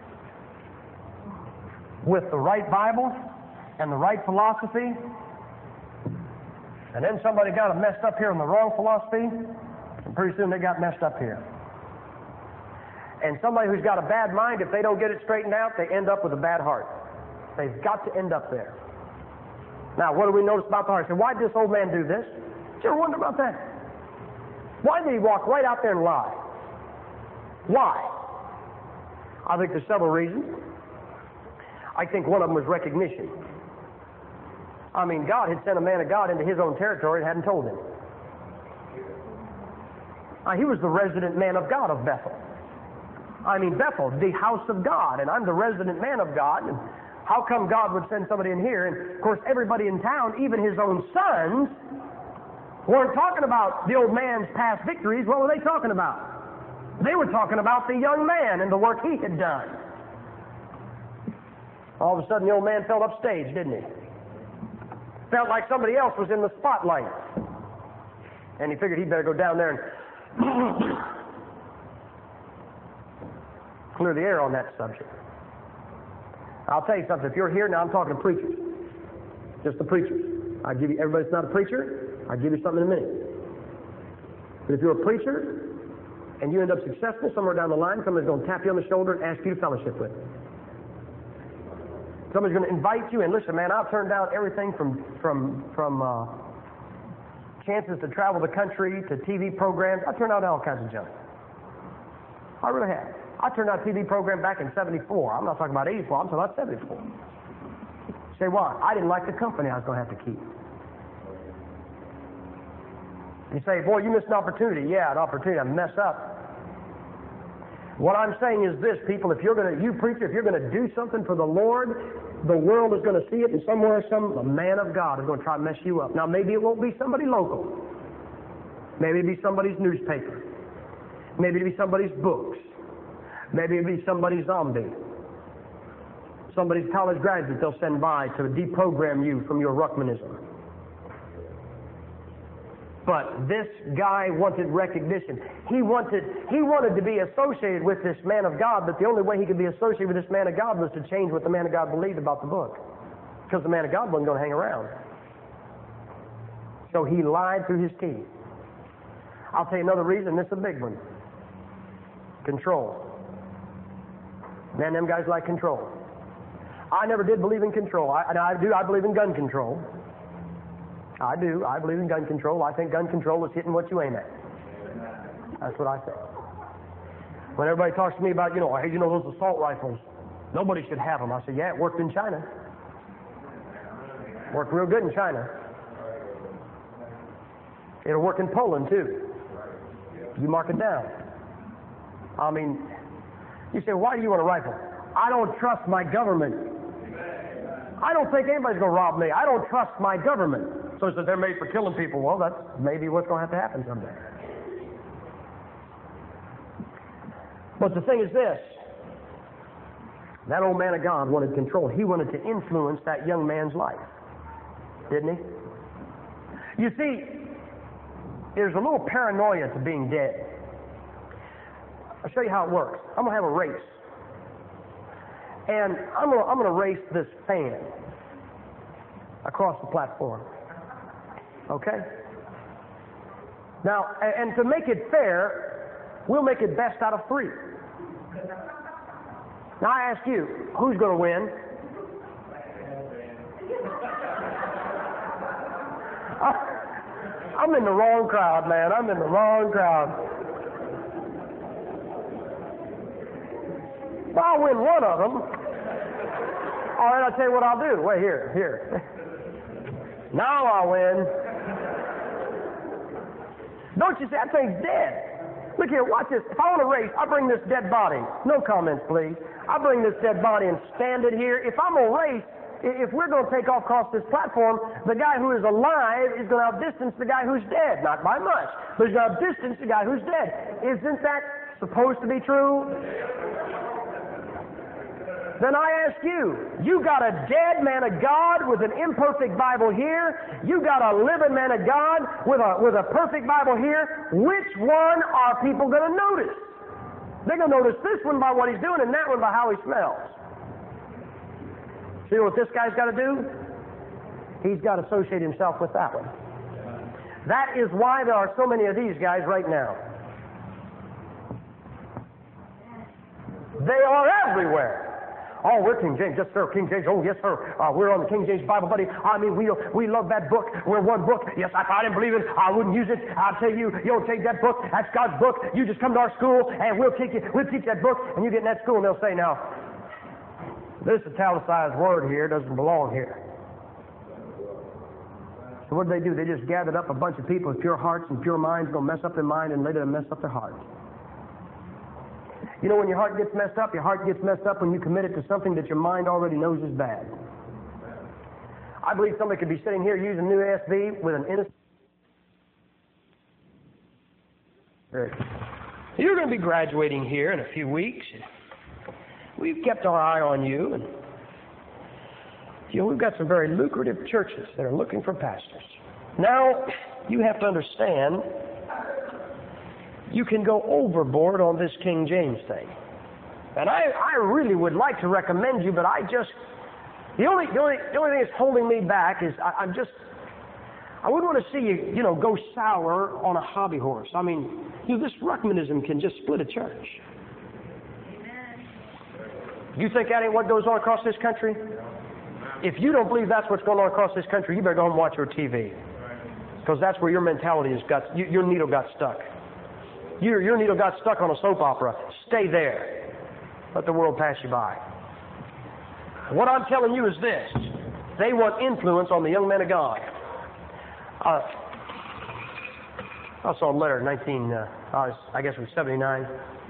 with the right Bible and the right philosophy, and then somebody got them messed up here in the wrong philosophy, and pretty soon they got messed up here. And somebody who's got a bad mind, if they don't get it straightened out, they end up with a bad heart. They've got to end up there. Now, what do we notice about the heart? So why did this old man do this? Did you ever wonder about that? Why did he walk right out there and lie? Why? I think there's several reasons. I think one of them was recognition. I mean, God had sent a man of God into his own territory and hadn't told him. He was the resident man of God of Bethel. I mean, Bethel, the house of God, and I'm the resident man of God. And how come God would send somebody in here? And of course, everybody in town, even his own sons, weren't talking about the old man's past victories. What were they talking about? They were talking about the young man and the work he had done. All of a sudden, the old man felt upstage, didn't he? Felt like somebody else was in the spotlight. And he figured he'd better go down there and clear the air on that subject. I'll tell you something. If you're here now, I'm talking to preachers. Just the preachers. I'll give you, everybody that's not a preacher, I'll give you something in a minute. But if you're a preacher and you end up successful somewhere down the line, somebody's going to tap you on the shoulder and ask you to fellowship with them. Somebody's going to invite you, and listen, man, I've turned down everything from chances to travel the country to TV programs. I turned out all kinds of junk. I really have. I turned out a TV program back in 74. I'm not talking about 84. I'm talking about 74. Say why? I didn't like the company I was going to have to keep. You say, boy, you missed an opportunity. Yeah, an opportunity to mess up. What I'm saying is this, people, if you're going to, you preacher, if you're going to do something for the Lord, the world is going to see it, and somewhere a man of God is going to try to mess you up. Now, maybe it won't be somebody local. Maybe it'll be somebody's newspaper. Maybe it'll be somebody's books. Maybe it'll be somebody's zombie. Somebody's college graduate they'll send by to deprogram you from your Ruckmanism. But this guy wanted recognition. He wanted to be associated with this man of God, but the only way he could be associated with this man of God was to change what the man of God believed about the book. Because the man of God wasn't going to hang around. So he lied through his teeth. I'll tell you another reason, this is a big one. Control. Man, them guys like control. I never did believe in control. I believe in gun control. I do. I believe in gun control. I think gun control is hitting what you aim at. That's what I say. When everybody talks to me about, hey, those assault rifles, nobody should have them. I say, yeah, it worked in China. Worked real good in China. It'll work in Poland, too. You mark it down. I mean, you say, why do you want a rifle? I don't trust my government. I don't think anybody's going to rob me. I don't trust my government. So he said, they're made for killing people. Well, that's maybe what's going to have to happen someday. But the thing is this. That old man of God wanted control. He wanted to influence that young man's life. Didn't he? You see, there's a little paranoia to being dead. I'll show you how it works. I'm going to have a race. And I'm going to race this fan across the platform. Okay? Now, and to make it fair, we'll make it best out of 3. Now I ask you, who's going to win? I'm in the wrong crowd, man. I'm in the wrong crowd. Well, I'll win one of them. All right, I'll tell you what I'll do. Wait, here. Now I'll win. Don't you see, that thing's dead. Look here, watch this. If I want to race, I bring this dead body. No comments, please. I bring this dead body and stand it here. If I'm going to race, if we're going to take off across this platform, the guy who is alive is going to outdistance the guy who's dead. Not by much, but he's going to outdistance the guy who's dead. Isn't that supposed to be true? Then I ask you, you got a dead man of God with an imperfect Bible here. You got a living man of God with a perfect Bible here. Which one are people going to notice? They're going to notice this one by what he's doing and that one by how he smells. See what this guy's got to do? He's got to associate himself with that one. That is why there are so many of these guys right now. They are everywhere. Oh, we're King James. Yes, sir. King James. Oh, yes, sir. We're on the King James Bible, buddy. I mean, we love that book. We're one book. Yes, if I didn't believe it, I wouldn't use it. I'll tell you, you don't take that book. That's God's book. You just come to our school, and we'll teach that book, and you get in that school, and they'll say, now, this italicized word here doesn't belong here. So what do? They just gathered up a bunch of people with pure hearts and pure minds, going to mess up their mind, and later mess up their hearts. You know, when your heart gets messed up when you commit it to something that your mind already knows is bad. I believe somebody could be sitting here using New ASV with an innocent... You're going to be graduating here in a few weeks. We've kept our eye on you, and we've got some very lucrative churches that are looking for pastors. Now, you have to understand, you can go overboard on this King James thing. And I really would like to recommend you, but the only thing that's holding me back is I wouldn't want to see you, go sour on a hobby horse. I mean, this Ruckmanism can just split a church. You think that ain't what goes on across this country? If you don't believe that's what's going on across this country, you better go home and watch your TV. Because that's where your mentality has got, your needle got stuck. Your needle got stuck on a soap opera. Stay there. Let the world pass you by. What I'm telling you is this. They want influence on the young men of God. I saw a letter in I guess it was 79.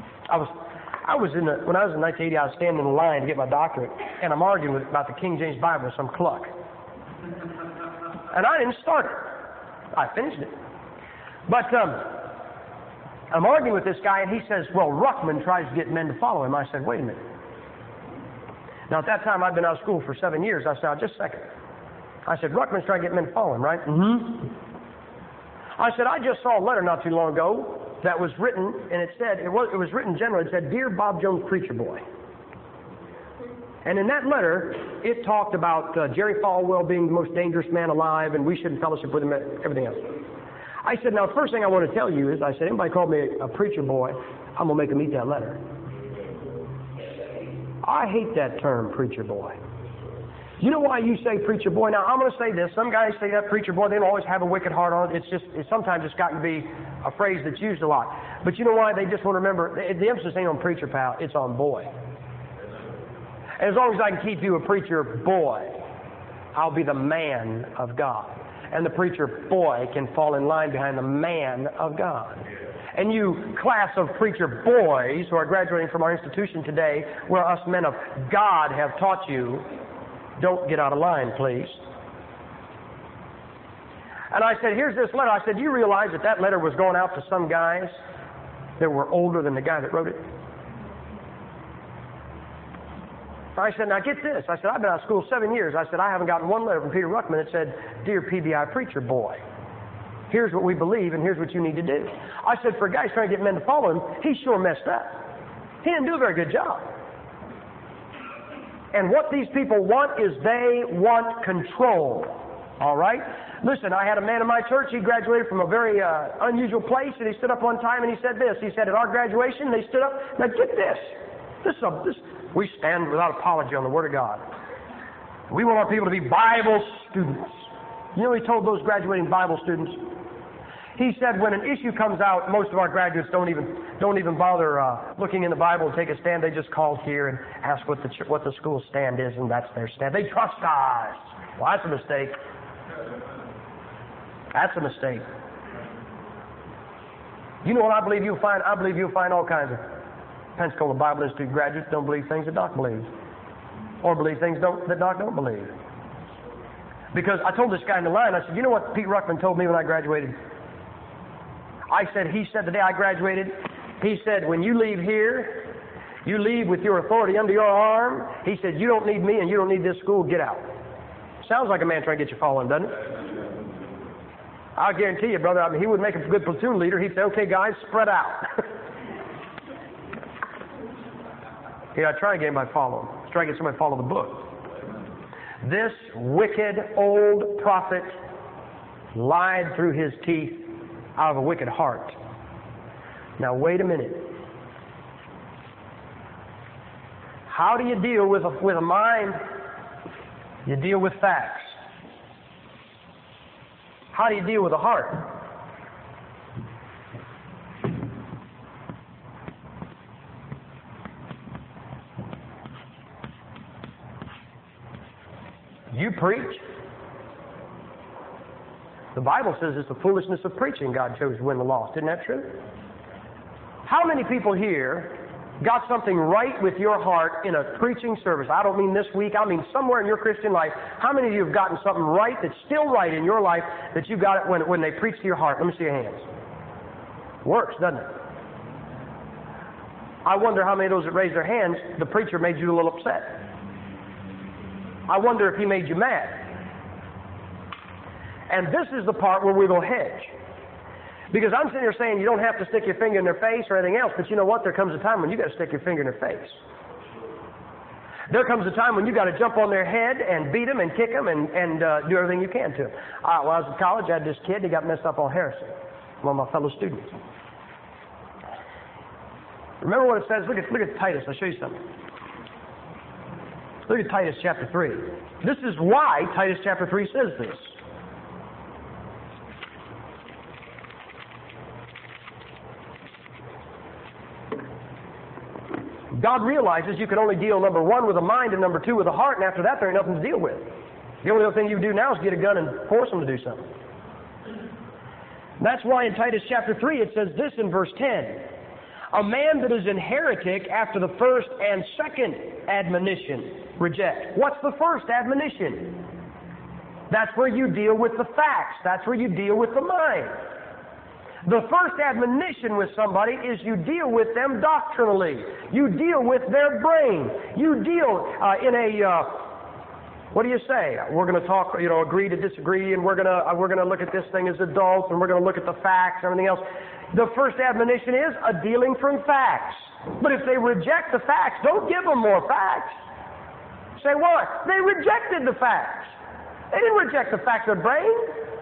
When I was in 1980, I was standing in line to get my doctorate, and I'm arguing about the King James Bible with some cluck. And I didn't start it. I finished it. But I'm arguing with this guy, and he says, well, Ruckman tries to get men to follow him. I said, wait a minute. Now, at that time, I'd been out of school for 7 years. I said, just a second. I said, Ruckman's trying to get men to follow him, right? Mm-hmm. I said, I just saw a letter not too long ago that was written, and it said, it was written generally, it said, Dear Bob Jones, Preacher Boy. And in that letter, it talked about Jerry Falwell being the most dangerous man alive, and we shouldn't fellowship with him, everything else. I said, now, the first thing I want to tell you is, I said, anybody called me a preacher boy, I'm going to make him eat that letter. I hate that term, preacher boy. You know why you say preacher boy? Now, I'm going to say this. Some guys say that preacher boy, they don't always have a wicked heart on it. Sometimes it's gotten to be a phrase that's used a lot. But you know why? They just want to remember, the emphasis ain't on preacher, pal. It's on boy. And as long as I can keep you a preacher boy, I'll be the man of God. And the preacher boy can fall in line behind the man of God. And you class of preacher boys who are graduating from our institution today, where us men of God have taught you, don't get out of line, please. And I said, here's this letter. I said, do you realize that letter was going out to some guys that were older than the guy that wrote it? I said, now get this. I said, I've been out of school 7 years. I said, I haven't gotten one letter from Peter Ruckman that said, Dear PBI Preacher Boy, here's what we believe and here's what you need to do. I said, for a guy trying to get men to follow him, he sure messed up. He didn't do a very good job. And what these people want is they want control. All right? Listen, I had a man in my church. He graduated from a very unusual place, and he stood up one time and he said this. He said, at our graduation, they stood up. Now get this. We stand without apology on the Word of God. We want our people to be Bible students. You know what he told those graduating Bible students? He said, when an issue comes out, most of our graduates don't even bother looking in the Bible and take a stand. They just call here and ask what the school stand is, and that's their stand. They trust us. Well, that's a mistake. That's a mistake. You know what I believe you'll find? I believe you'll find all kinds of Pensacola Bible Institute graduates don't believe things that Doc believes, or believe things that Doc don't believe. Because I told this guy in the line, I said, you know what Pete Ruckman told me when I graduated? He said the day I graduated, he said, when you leave here, you leave with your authority under your arm. He said, you don't need me and you don't need this school, get out. Sounds like a man trying to get you following, doesn't it? I'll guarantee you, brother, he would make a good platoon leader. He'd say, okay, guys, spread out. I try to get anybody to follow him. Try to get somebody to follow the book. This wicked old prophet lied through his teeth out of a wicked heart. Now, wait a minute. How do you deal with a mind? You deal with facts. How do you deal with a heart? You preach. The Bible says it's the foolishness of preaching God chose to win the lost. Isn't that true? How many people here got something right with your heart in a preaching service, I don't mean this week, I mean somewhere in your Christian life, how many of you have gotten something right that's still right in your life that you got it when they preach to your heart? Let me see your hands. Works, doesn't it? I wonder how many of those that raised their hands, the preacher made you a little upset. I wonder if he made you mad. And this is the part where we will hedge. Because I'm sitting here saying you don't have to stick your finger in their face or anything else, but you know what? There comes a time when you got to stick your finger in their face. There comes a time when you got to jump on their head and beat them and kick them and do everything you can to them. When I was in college, I had this kid, he got messed up on heresy. One of my fellow students. Remember what it says? Look at Titus. I'll show you something. Look at Titus chapter 3. This is why Titus chapter 3 says this. God realizes you can only deal, number one, with the mind, and number two, with the heart, and after that there ain't nothing to deal with. The only other thing you do now is get a gun and force them to do something. That's why in Titus chapter 3 it says this in verse 10. A man that is an heretic after the first and second admonition reject. What's the first admonition? That's where you deal with the facts. That's where you deal with the mind. The first admonition with somebody is you deal with them doctrinally. You deal with their brain. You deal in a, what do you say? We're going to talk, agree to disagree, and we're going to look at this thing as adults, and we're going to look at the facts and everything else. The first admonition is a dealing from facts. But if they reject the facts, don't give them more facts. Say what? They rejected the facts. They didn't reject the facts of their brain.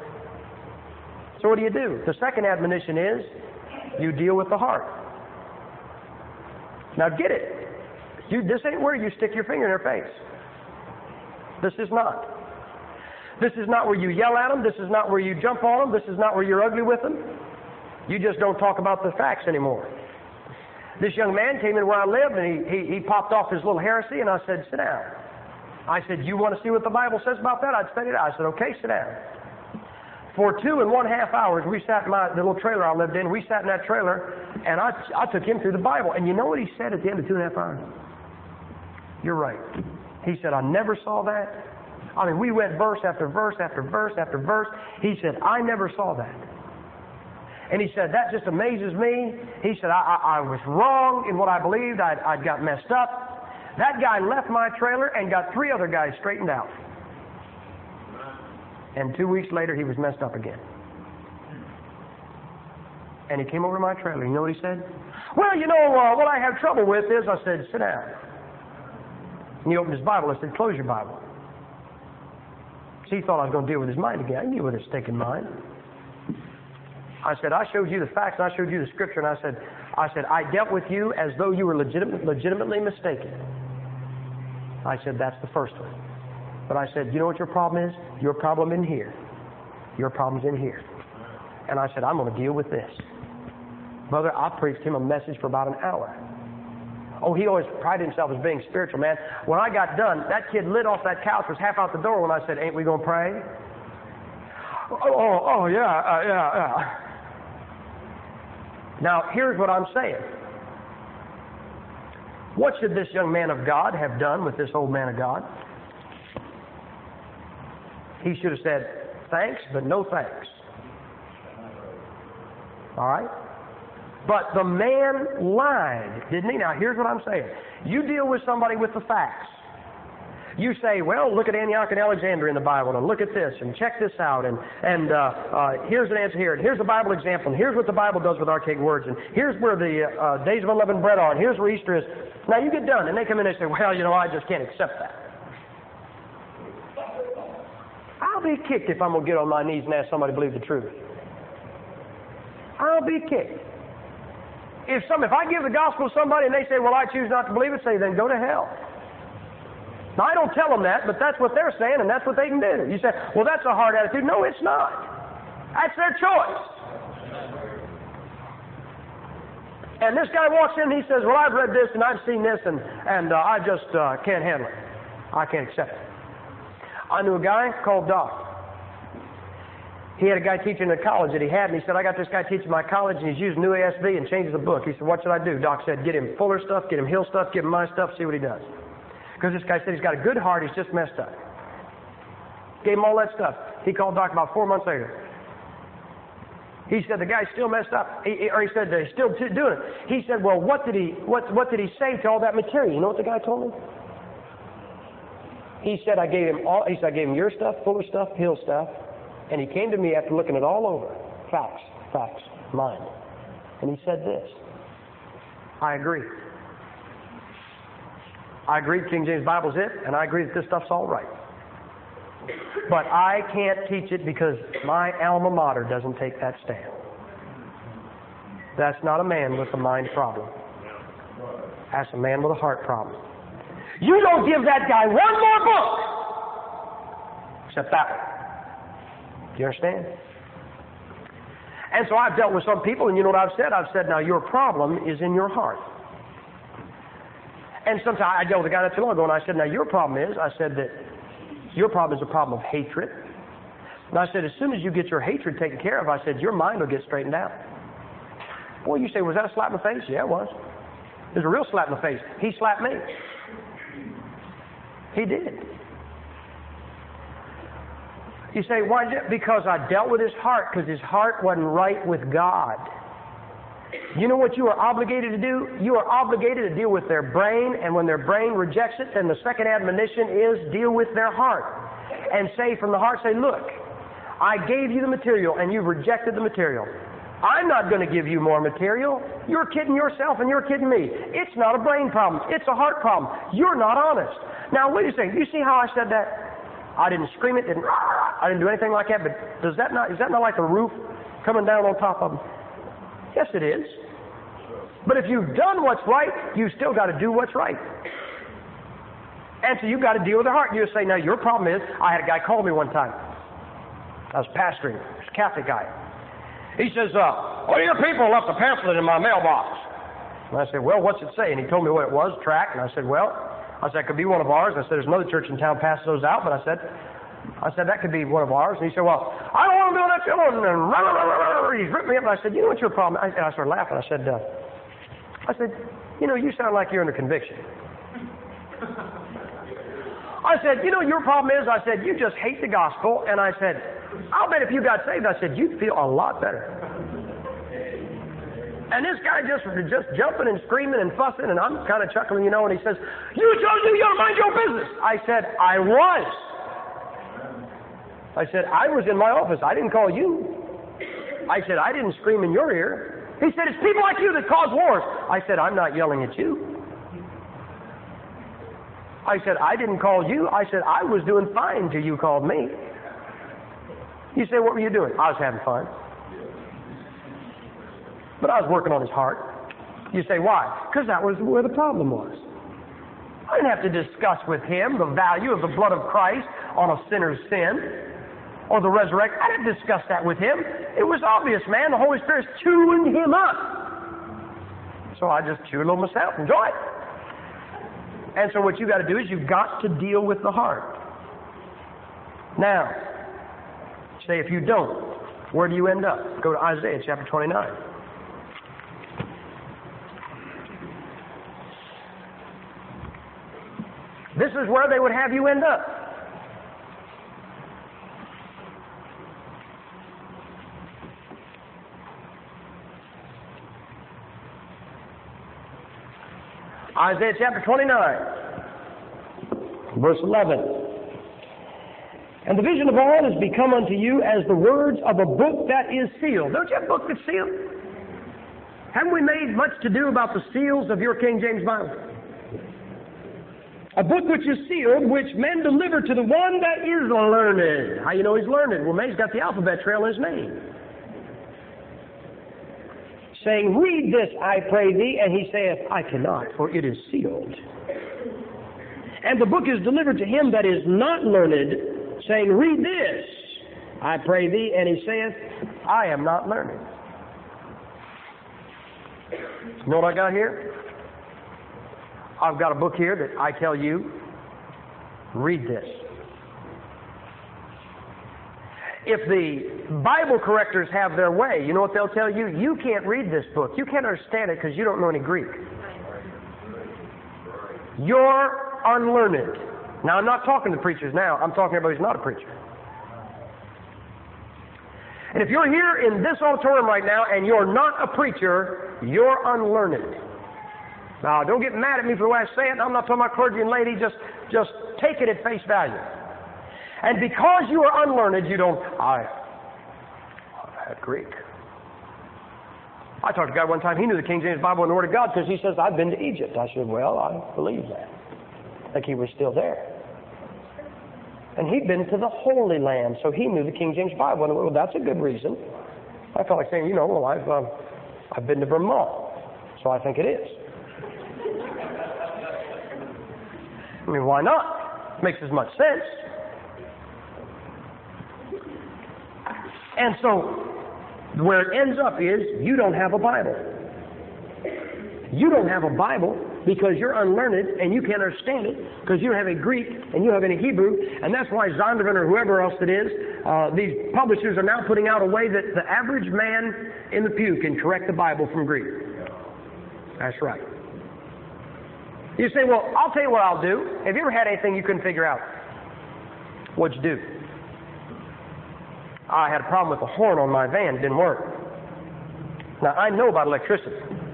So what do? The second admonition is you deal with the heart. Now get it. This ain't where you stick your finger in their face. This is not. This is not where you yell at them. This is not where you jump on them. This is not where you're ugly with them. You just don't talk about the facts anymore. This young man came in where I lived, and he popped off his little heresy, and I said, sit down. I said, you want to see what the Bible says about that? I'd study it out. I said, okay, sit down. For 2.5 hours, we sat in the little trailer I lived in. We sat in that trailer, and I took him through the Bible. And you know what he said at the end of 2.5 hours? You're right. He said, I never saw that. I mean, we went verse after verse after verse after verse. He said, I never saw that. And he said, that just amazes me. He said, I was wrong in what I believed. I'd got messed up. That guy left my trailer and got 3 other guys straightened out. And 2 weeks later, he was messed up again. And he came over to my trailer. You know what he said? Well, what I have trouble with is, I said, sit down. And he opened his Bible. I said, close your Bible. See, he thought I was going to deal with his mind again. I knew with his stinking mind. I said, I showed you the facts, and I showed you the scripture, and I said, I dealt with you as though you were legitimately mistaken. I said, that's the first one. But I said, you know what your problem is? Your problem in here. Your problem's in here. And I said, I'm going to deal with this. Brother, I preached him a message for about an hour. Oh, he always prided himself as being spiritual, man. When I got done, that kid lit off that couch, was half out the door when I said, ain't we going to pray? Yeah. Now, here's what I'm saying. What should this young man of God have done with this old man of God? He should have said, thanks, but no thanks. All right? But the man lied, didn't he? Now, here's what I'm saying. You deal with somebody with the facts. You say, well, look at Antioch and Alexandria in the Bible, and look at this, and check this out, and here's an answer here, and here's the Bible example, and here's what the Bible does with archaic words, and here's where the days of unleavened bread are, and here's where Easter is. Now, you get done, and they come in and say, well, I just can't accept that. I'll be kicked if I'm going to get on my knees and ask somebody to believe the truth. I'll be kicked. If I give the gospel to somebody and they say, well, I choose not to believe it, say, then go to hell. Now, I don't tell them that, but that's what they're saying, and that's what they can do. You say, well, that's a hard attitude. No, it's not. That's their choice. And this guy walks in and he says, well, I've read this and I've seen this, and I just can't handle it. I can't accept it. I knew a guy called Doc. He had a guy teaching at college that he had, and he said, I got this guy teaching my college, and he's using New ASB and changes the book. He said, what should I do? Doc said, get him Fuller stuff, get him Hill stuff, give him my stuff, see what he does. Because this guy said he's got a good heart, he's just messed up. Gave him all that stuff. He called Doc about 4 months later. He said the guy's still messed up. He said he's still doing it. He said, well, what did he say to all that material? You know what the guy told me? He said, I gave him your stuff, Fuller stuff, Hill stuff. And he came to me after looking it all over. Facts, mind. And he said this. I agree. I agree King James Bible's it, and I agree that this stuff's all right. But I can't teach it because my alma mater doesn't take that stand. That's not a man with a mind problem. That's a man with a heart problem. You don't give that guy one more book except that one. Do you understand? And so I've dealt with some people, and you know what I've said? I've said, now your problem is in your heart. And sometimes I dealt with a guy not too long ago, and I said, now your problem is, I said that your problem is a problem of hatred. And I said, as soon as you get your hatred taken care of, I said, your mind will get straightened out. Boy, you say, was that a slap in the face? Yeah, it was. It was a real slap in the face. He slapped me. He did. You say, why? Because I dealt with his heart, because his heart wasn't right with God. You know what you are obligated to do? You are obligated to deal with their brain, and when their brain rejects it, then the second admonition is deal with their heart. And say from the heart, say, look, I gave you the material, and you've rejected the material. I'm not going to give you more material. You're kidding yourself, and you're kidding me. It's not a brain problem. It's a heart problem. You're not honest. Now, wait a second. You see how I said that? I didn't scream it, I didn't do anything like that, but is that not like the roof coming down on top of them? Yes, it is. But if you've done what's right, you still got to do what's right. And so you've got to deal with the heart. You say, now your problem is, I had a guy call me one time. I was pastoring, he was a Catholic guy. He says, one of your people left a pamphlet in my mailbox. And I said, well, what's it say? And he told me what it was, tract, and I said, that could be one of ours. I said, there's another church in town passes those out, but I said, that could be one of ours. And he said, well, I don't want to do that, and he's ripped me up. And I said, you know what's your problem? And I started laughing. I said, you know, you sound like you're under conviction. I said, you know, your problem is, I said, you just hate the gospel. And I said, I'll bet if you got saved, I said, you'd feel a lot better. And this guy just jumping and screaming and fussing, and I'm kind of chuckling, you know, and he says, you told you to mind your business. I said, I was. I said, I was in my office. I didn't call you. I said, I didn't scream in your ear. He said, it's people like you that cause wars. I said, I'm not yelling at you. I said, I didn't call you. I said, I was doing fine till you called me. You say, what were you doing? I was having fun. But I was working on his heart. You say, why? Because that was where the problem was. I didn't have to discuss with him the value of the blood of Christ on a sinner's sin or the resurrection. I didn't discuss that with him. It was obvious, man. The Holy Spirit's chewing him up. So I just chewed a little myself. Enjoy it. And so what you got to do is you've got to deal with the heart. Now, say if you don't, where do you end up? Go to Isaiah chapter 29. This is where they would have you end up. Isaiah chapter 29, verse 11. And the vision of all has become unto you as the words of a book that is sealed. Don't you have a book that's sealed? Haven't we made much to do about the seals of your King James Bible? A book which is sealed, which men deliver to the one that is learned. How you know he's learned? Well, man, he's got the alphabet trail in his name. Saying, read this, I pray thee. And he saith, I cannot, for it is sealed. And the book is delivered to him that is not learned, saying, read this, I pray thee. And he saith, I am not learned. You know what I got here? I've got a book here that I tell you, read this. if the Bible correctors have their way, you know what they'll tell you? You can't read this book. You can't understand it because you don't know any Greek. You're unlearned. Now, I'm not talking to preachers now. I'm talking to everybody who's not a preacher. And if you're here in this auditorium right now and you're not a preacher, you're unlearned. Now, don't get mad at me for the way I say it. I'm not talking about clergy and laity. Just take it at face value. And because you are unlearned, you don't, I've had Greek. I talked to a guy one time, he knew the King James Bible and the Word of God because he says, I've been to Egypt. I said, well, I believe that. Like he was still there. And he'd been to the Holy Land, so he knew the King James Bible. And well, that's a good reason. I felt like saying, well, I've been to Vermont, so I think it is. I mean, why not? Makes as much sense. And so, where it ends up is, you don't have a Bible. You don't have a Bible because you're unlearned and you can't understand it because you don't have any Greek and you don't have any Hebrew. And that's why Zondervan or whoever else it is, these publishers are now putting out a way that the average man in the pew can correct the Bible from Greek. That's right. You say, well, I'll tell you what I'll do. Have you ever had anything you couldn't figure out? What'd you do? I had a problem with the horn on my van. It didn't work. Now, I know about electricity.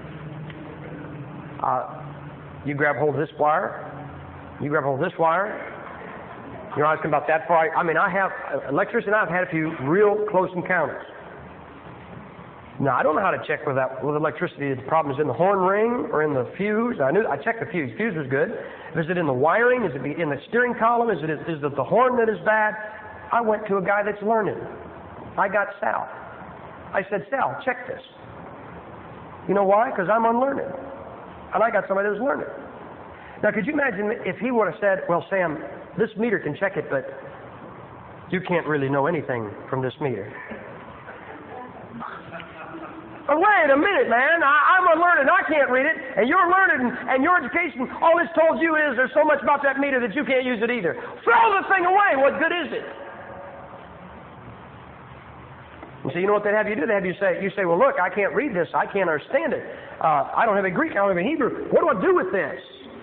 You grab hold of this wire. You grab hold of this wire. You're asking about that far. I have electricity, and I've had a few real close encounters. Now, I don't know how to check with electricity. The problem is in the horn ring or in the fuse. I checked the fuse. Fuse was good. Is it in the wiring? Is it in the steering column? Is it the horn that is bad? I went to a guy that's learned. I got Sal. I said, Sal, check this. You know why? Because I'm unlearned. And I got somebody that was learned. Now, could you imagine if he would have said, well, Sam, this meter can check it, but you can't really know anything from this meter. But wait a minute, man. I'm unlearned. I can't read it. And you're learned, and your education, all it's told you is there's so much about that meter that you can't use it either. Throw the thing away. What good is it? And so you know what they'd have you do? They'd have you say, well, look, I can't read this. I can't understand it. I don't have a Greek. I don't have a Hebrew. What do I do with this?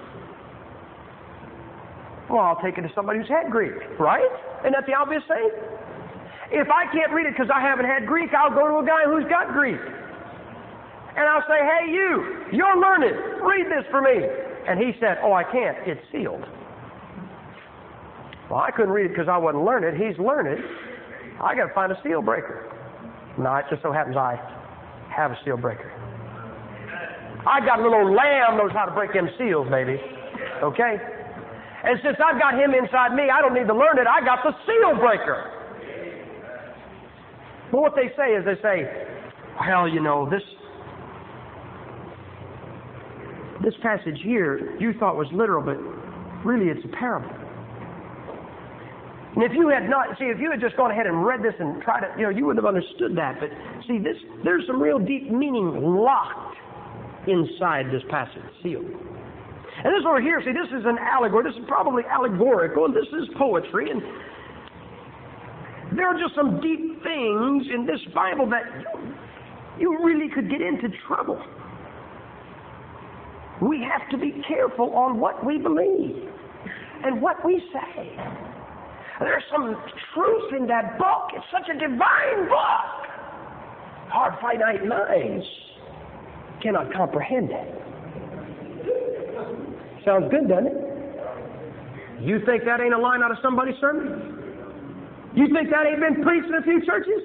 Well, I'll take it to somebody who's had Greek, right? Isn't that the obvious thing? If I can't read it because I haven't had Greek, I'll go to a guy who's got Greek. And I'll say, hey, you're learned. Read this for me. And he said, oh, I can't. It's sealed. Well, I couldn't read it because I wasn't learned. He's learned. I got to find a seal breaker. No, it just so happens I have a seal breaker. I got a little old lamb knows how to break them seals, baby. Okay? And since I've got him inside me, I don't need to learn it. I got the seal breaker. But what they say is well, this passage here you thought was literal, but really it's a parable. And if you had just gone ahead and read this and tried it, you wouldn't have understood that. But see, there's some real deep meaning locked inside this passage, sealed. And this over here, see, this is an allegory. This is probably allegorical, and this is poetry. And there are just some deep things in this Bible that you really could get into trouble. We have to be careful on what we believe and what we say. There's some truth in that book. It's such a divine book. Our finite minds cannot comprehend it. Sounds good, doesn't it? You think that ain't a line out of somebody's sermon? You think that ain't been preached in a few churches?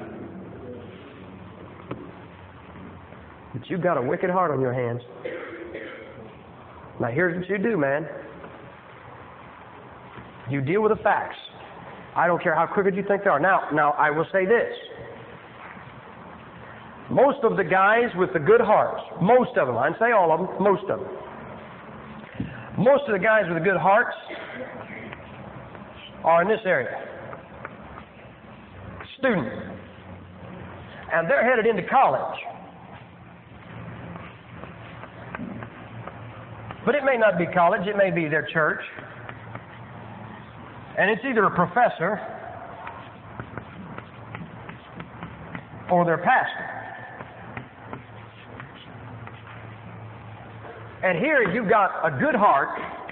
But you've got a wicked heart on your hands. Now here's what you do, man. You deal with the facts. I don't care how crooked you think they are. Now I will say this. Most of the guys with the good hearts, most of them, I didn't say all of them, most of them. Most of the guys with the good hearts are in this area. Student. And they're headed into college. But it may not be college, it may be their church. And it's either a professor or their pastor. And here you've got a good heart,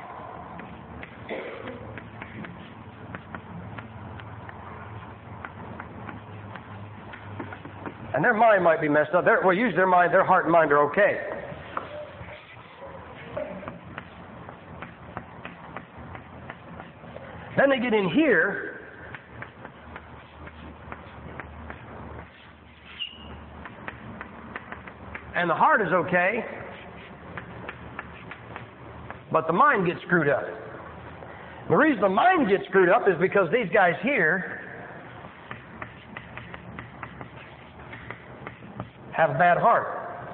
and their mind might be messed up. Usually their heart and mind are okay. Then they get in here, and the heart is okay, but the mind gets screwed up. The reason the mind gets screwed up is because these guys here have a bad heart.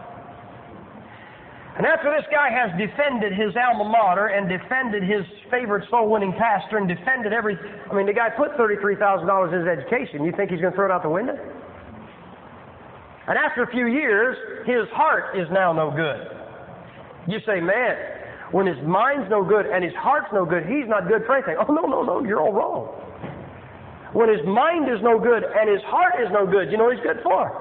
And after this guy has defended his alma mater and defended his favorite soul-winning pastor and defended the guy put $33,000 in his education. You think he's going to throw it out the window? And after a few years, his heart is now no good. You say, man, when his mind's no good and his heart's no good, he's not good for anything. Oh, no, you're all wrong. When his mind is no good and his heart is no good, you know what he's good for?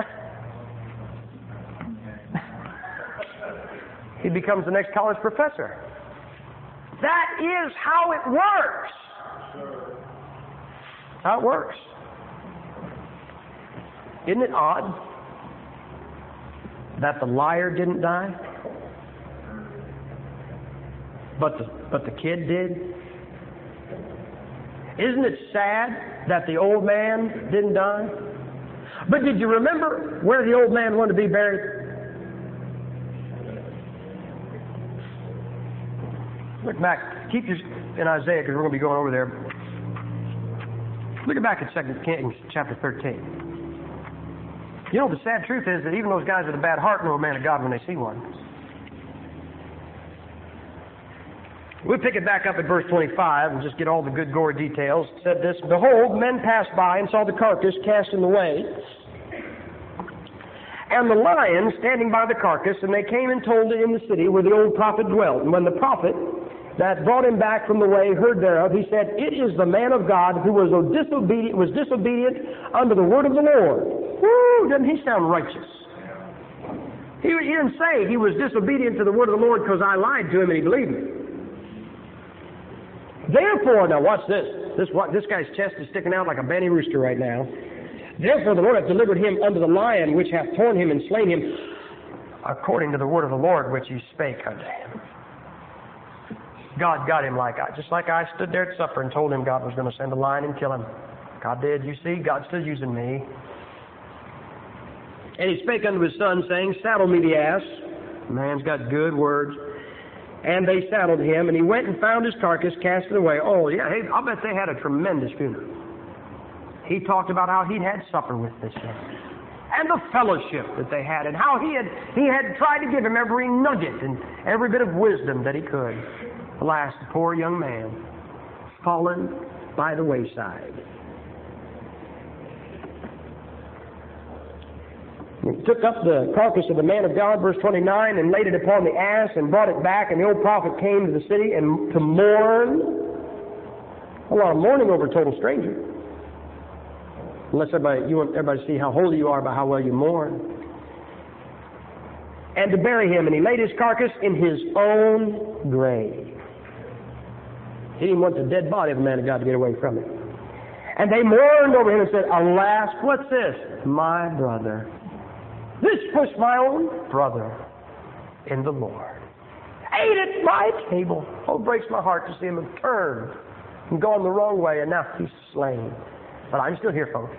He becomes the next college professor. That is how it works. That's how it works. Isn't it odd that the liar didn't die, but the kid did? Isn't it sad that the old man didn't die? But did you remember where the old man wanted to be buried? Look back. Keep your in Isaiah because we're going to be going over there. Look back at 2 Kings chapter 13. You know, the sad truth is that even those guys with a bad heart know a man of God when they see one. We'll pick it back up at verse 25 and just get all the good gory details. It said this, "Behold, men passed by and saw the carcass cast in the way, and the lion standing by the carcass, and they came and told it in the city where the old prophet dwelt. And when the prophet that brought him back from the way heard thereof, he said, It is the man of God who was disobedient unto the word of the Lord." Woo, doesn't he sound righteous? He didn't say he was disobedient to the word of the Lord because I lied to him and he believed me. Therefore, now watch this. This guy's chest is sticking out like a banty rooster right now. "Therefore the Lord hath delivered him unto the lion, which hath torn him and slain him, according to the word of the Lord which he spake unto him." God got him just like I stood there at supper and told him God was going to send a lion and kill him. God did. You see, God's still using me. "And he spake unto his son, saying, Saddle me the ass." Man's got good words. "And they saddled him, and he went and found his carcass, cast it away." Oh, yeah, hey, I'll bet they had a tremendous funeral. He talked about how he'd had supper with this man, and the fellowship that they had, and how he had tried to give him every nugget and every bit of wisdom that he could. Alas, the poor young man, fallen by the wayside. He took up the carcass of the man of God, verse 29, and laid it upon the ass and brought it back, and the old prophet came to the city and to mourn. A lot of mourning over a total stranger. Unless you want everybody to see how holy you are by how well you mourn. "And to bury him, and he laid his carcass in his own grave." He didn't want the dead body of the man of God to get away from him. "And they mourned over him and said, Alas, what's this? My brother. This was my own brother in the Lord. Ate at my table." Oh, it breaks my heart to see him have turned and gone the wrong way, and now he's slain. But I'm still here, folks.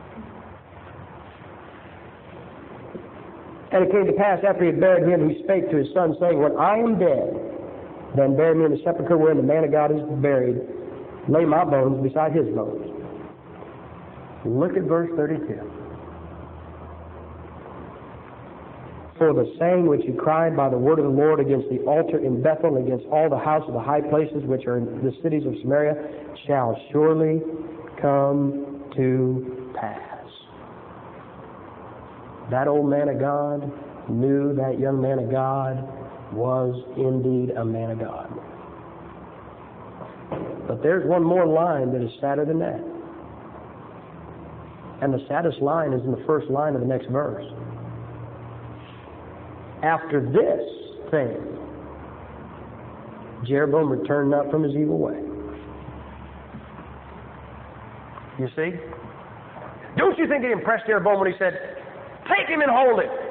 "And it came to pass, after he had buried him, he spake to his son, saying, When I am dead, then bury me in the sepulchre wherein the man of God is buried. Lay my bones beside his bones." Look at verse 32. "For the saying which he cried by the word of the Lord against the altar in Bethel, and against all the house of the high places which are in the cities of Samaria, shall surely come to pass." That old man of God knew that young man of God was indeed a man of God. But there's one more line that is sadder than that. And the saddest line is in the first line of the next verse. After this thing, Jeroboam returned not from his evil way. You see? Don't you think it impressed Jeroboam when he said, take him and hold him?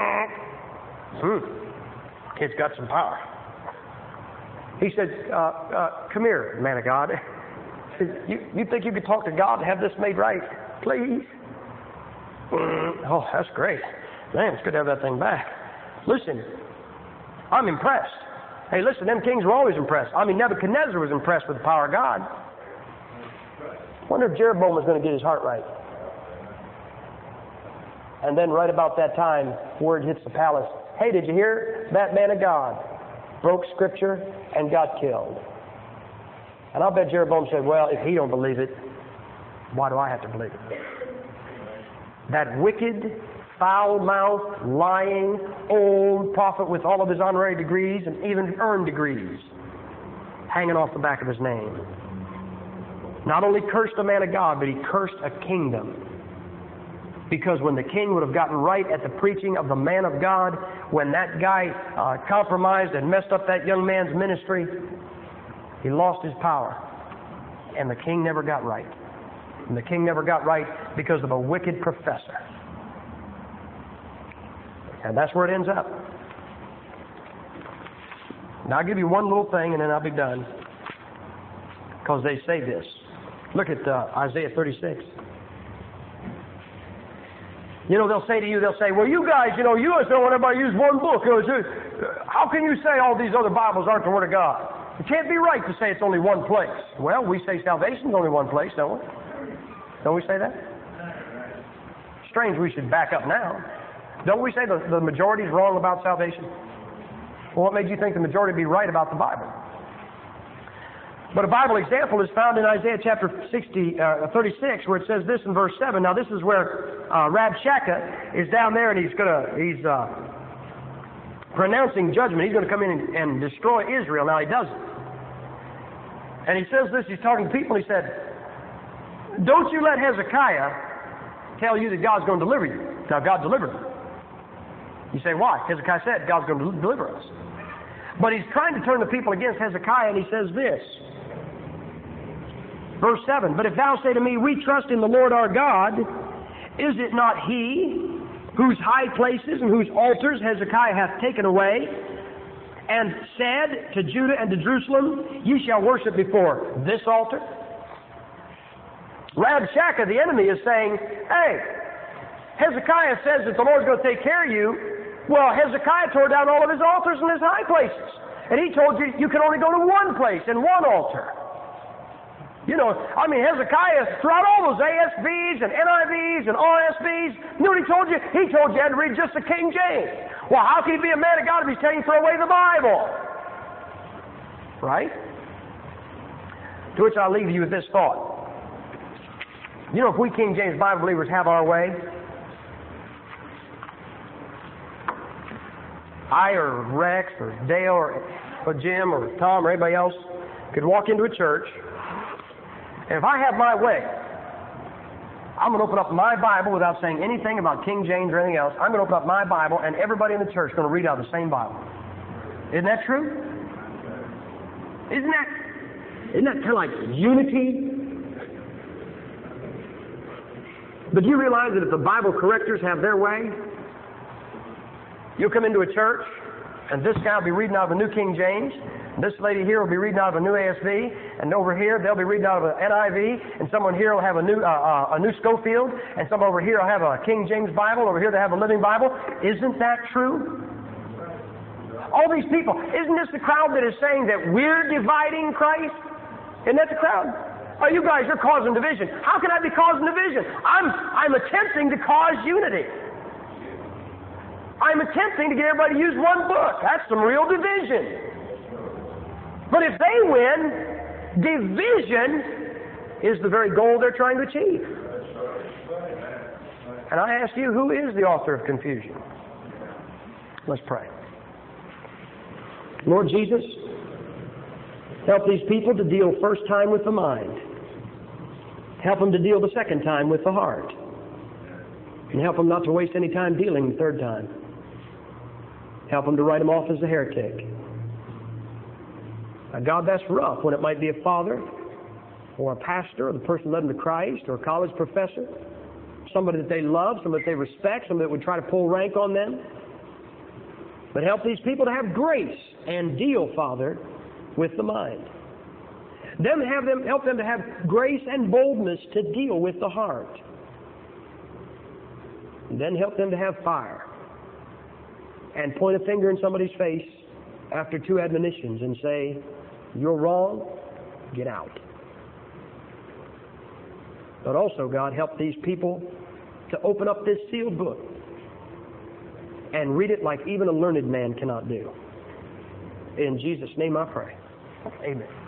Kid's got some power. He said, come here, man of God. You think you could talk to God and have this made right? Please? Oh, that's great. Man, it's good to have that thing back. Listen, I'm impressed. Hey, listen, them kings were always impressed. I mean, Nebuchadnezzar was impressed with the power of God. I wonder if Jeroboam was going to get his heart right. And then right about that time, word hits the palace. Hey, did you hear? That man of God broke Scripture and got killed. And I'll bet Jeroboam said, well, if he don't believe it, why do I have to believe it? That wicked, foul-mouthed, lying, old prophet with all of his honorary degrees and even earned degrees hanging off the back of his name. Not only cursed a man of God, but he cursed a kingdom. Because when the king would have gotten right at the preaching of the man of God, when that guy compromised and messed up that young man's ministry, he lost his power. And the king never got right. And the king never got right because of a wicked professor. And that's where it ends up. Now I'll give you one little thing and then I'll be done. Because they say this. Look at Isaiah 36. You know, they'll say to you, well, you guys, you don't want everybody to use one book. How can you say all these other Bibles aren't the Word of God? It can't be right to say it's only one place. Well, we say salvation's only one place, don't we? Don't we say that? Strange we should back up now. Don't we say the majority's wrong about salvation? Well, what made you think the majority would be right about the Bible? But a Bible example is found in Isaiah chapter 36, where it says this in verse 7. Now, this is where Rabshakeh is down there, and he's pronouncing judgment. He's going to come in and destroy Israel. Now, he doesn't. And he says this, he's talking to people, and he said, don't you let Hezekiah tell you that God's going to deliver you. Now, God delivered him. You say, why? Hezekiah said God's going to deliver us. But he's trying to turn the people against Hezekiah, and he says this. Verse 7, but if thou say to me, we trust in the Lord our God, is it not he whose high places and whose altars Hezekiah hath taken away, and said to Judah and to Jerusalem, ye shall worship before this altar? Rabshakeh, the enemy, is saying, hey, Hezekiah says that the Lord's going to take care of you. Well, Hezekiah tore down all of his altars and his high places. And he told you you can only go to one place and one altar. You know, Hezekiah, throughout all those ASVs and NIVs and RSVs, you know what he told you? He told you you had to read just the King James. Well, how can he be a man of God if he's taking away the Bible? Right? To which I'll leave you with this thought. You know, if we King James Bible believers have our way, I or Rex or Dale or Jim or Tom or anybody else could walk into a church, and if I have my way, I'm going to open up my Bible without saying anything about King James or anything else. I'm going to open up my Bible, and everybody in the church is going to read out the same Bible. Isn't that true? Isn't that kind of like unity? But do you realize that if the Bible correctors have their way, you'll come into a church, and this guy will be reading out of a New King James, and this lady here will be reading out of a New ASV, and over here they'll be reading out of an NIV, and someone here will have a new Schofield, and someone over here will have a King James Bible, over here they have a Living Bible. Isn't that true? All these people, isn't this the crowd that is saying that we're dividing Christ? Isn't that the crowd? Oh, you guys are causing division. How can I be causing division? I'm attempting to cause unity. I'm attempting to get everybody to use one book. That's some real division. But if they win, division is the very goal they're trying to achieve. And I ask you, who is the author of confusion? Let's pray. Lord Jesus, help these people to deal first time with the mind. Help them to deal the second time with the heart. And help them not to waste any time dealing the third time. Help them to write them off as a heretic. Now, God, that's rough when it might be a father or a pastor or the person led them to Christ or a college professor, somebody that they love, somebody that they respect, somebody that would try to pull rank on them. But help these people to have grace and deal, Father, with the mind. Help them to have grace and boldness to deal with the heart. And then help them to have fire and point a finger in somebody's face after 2 admonitions and say, "You're wrong, get out." But also, God, help these people to open up this sealed book and read it like even a learned man cannot do. In Jesus' name I pray. Amen.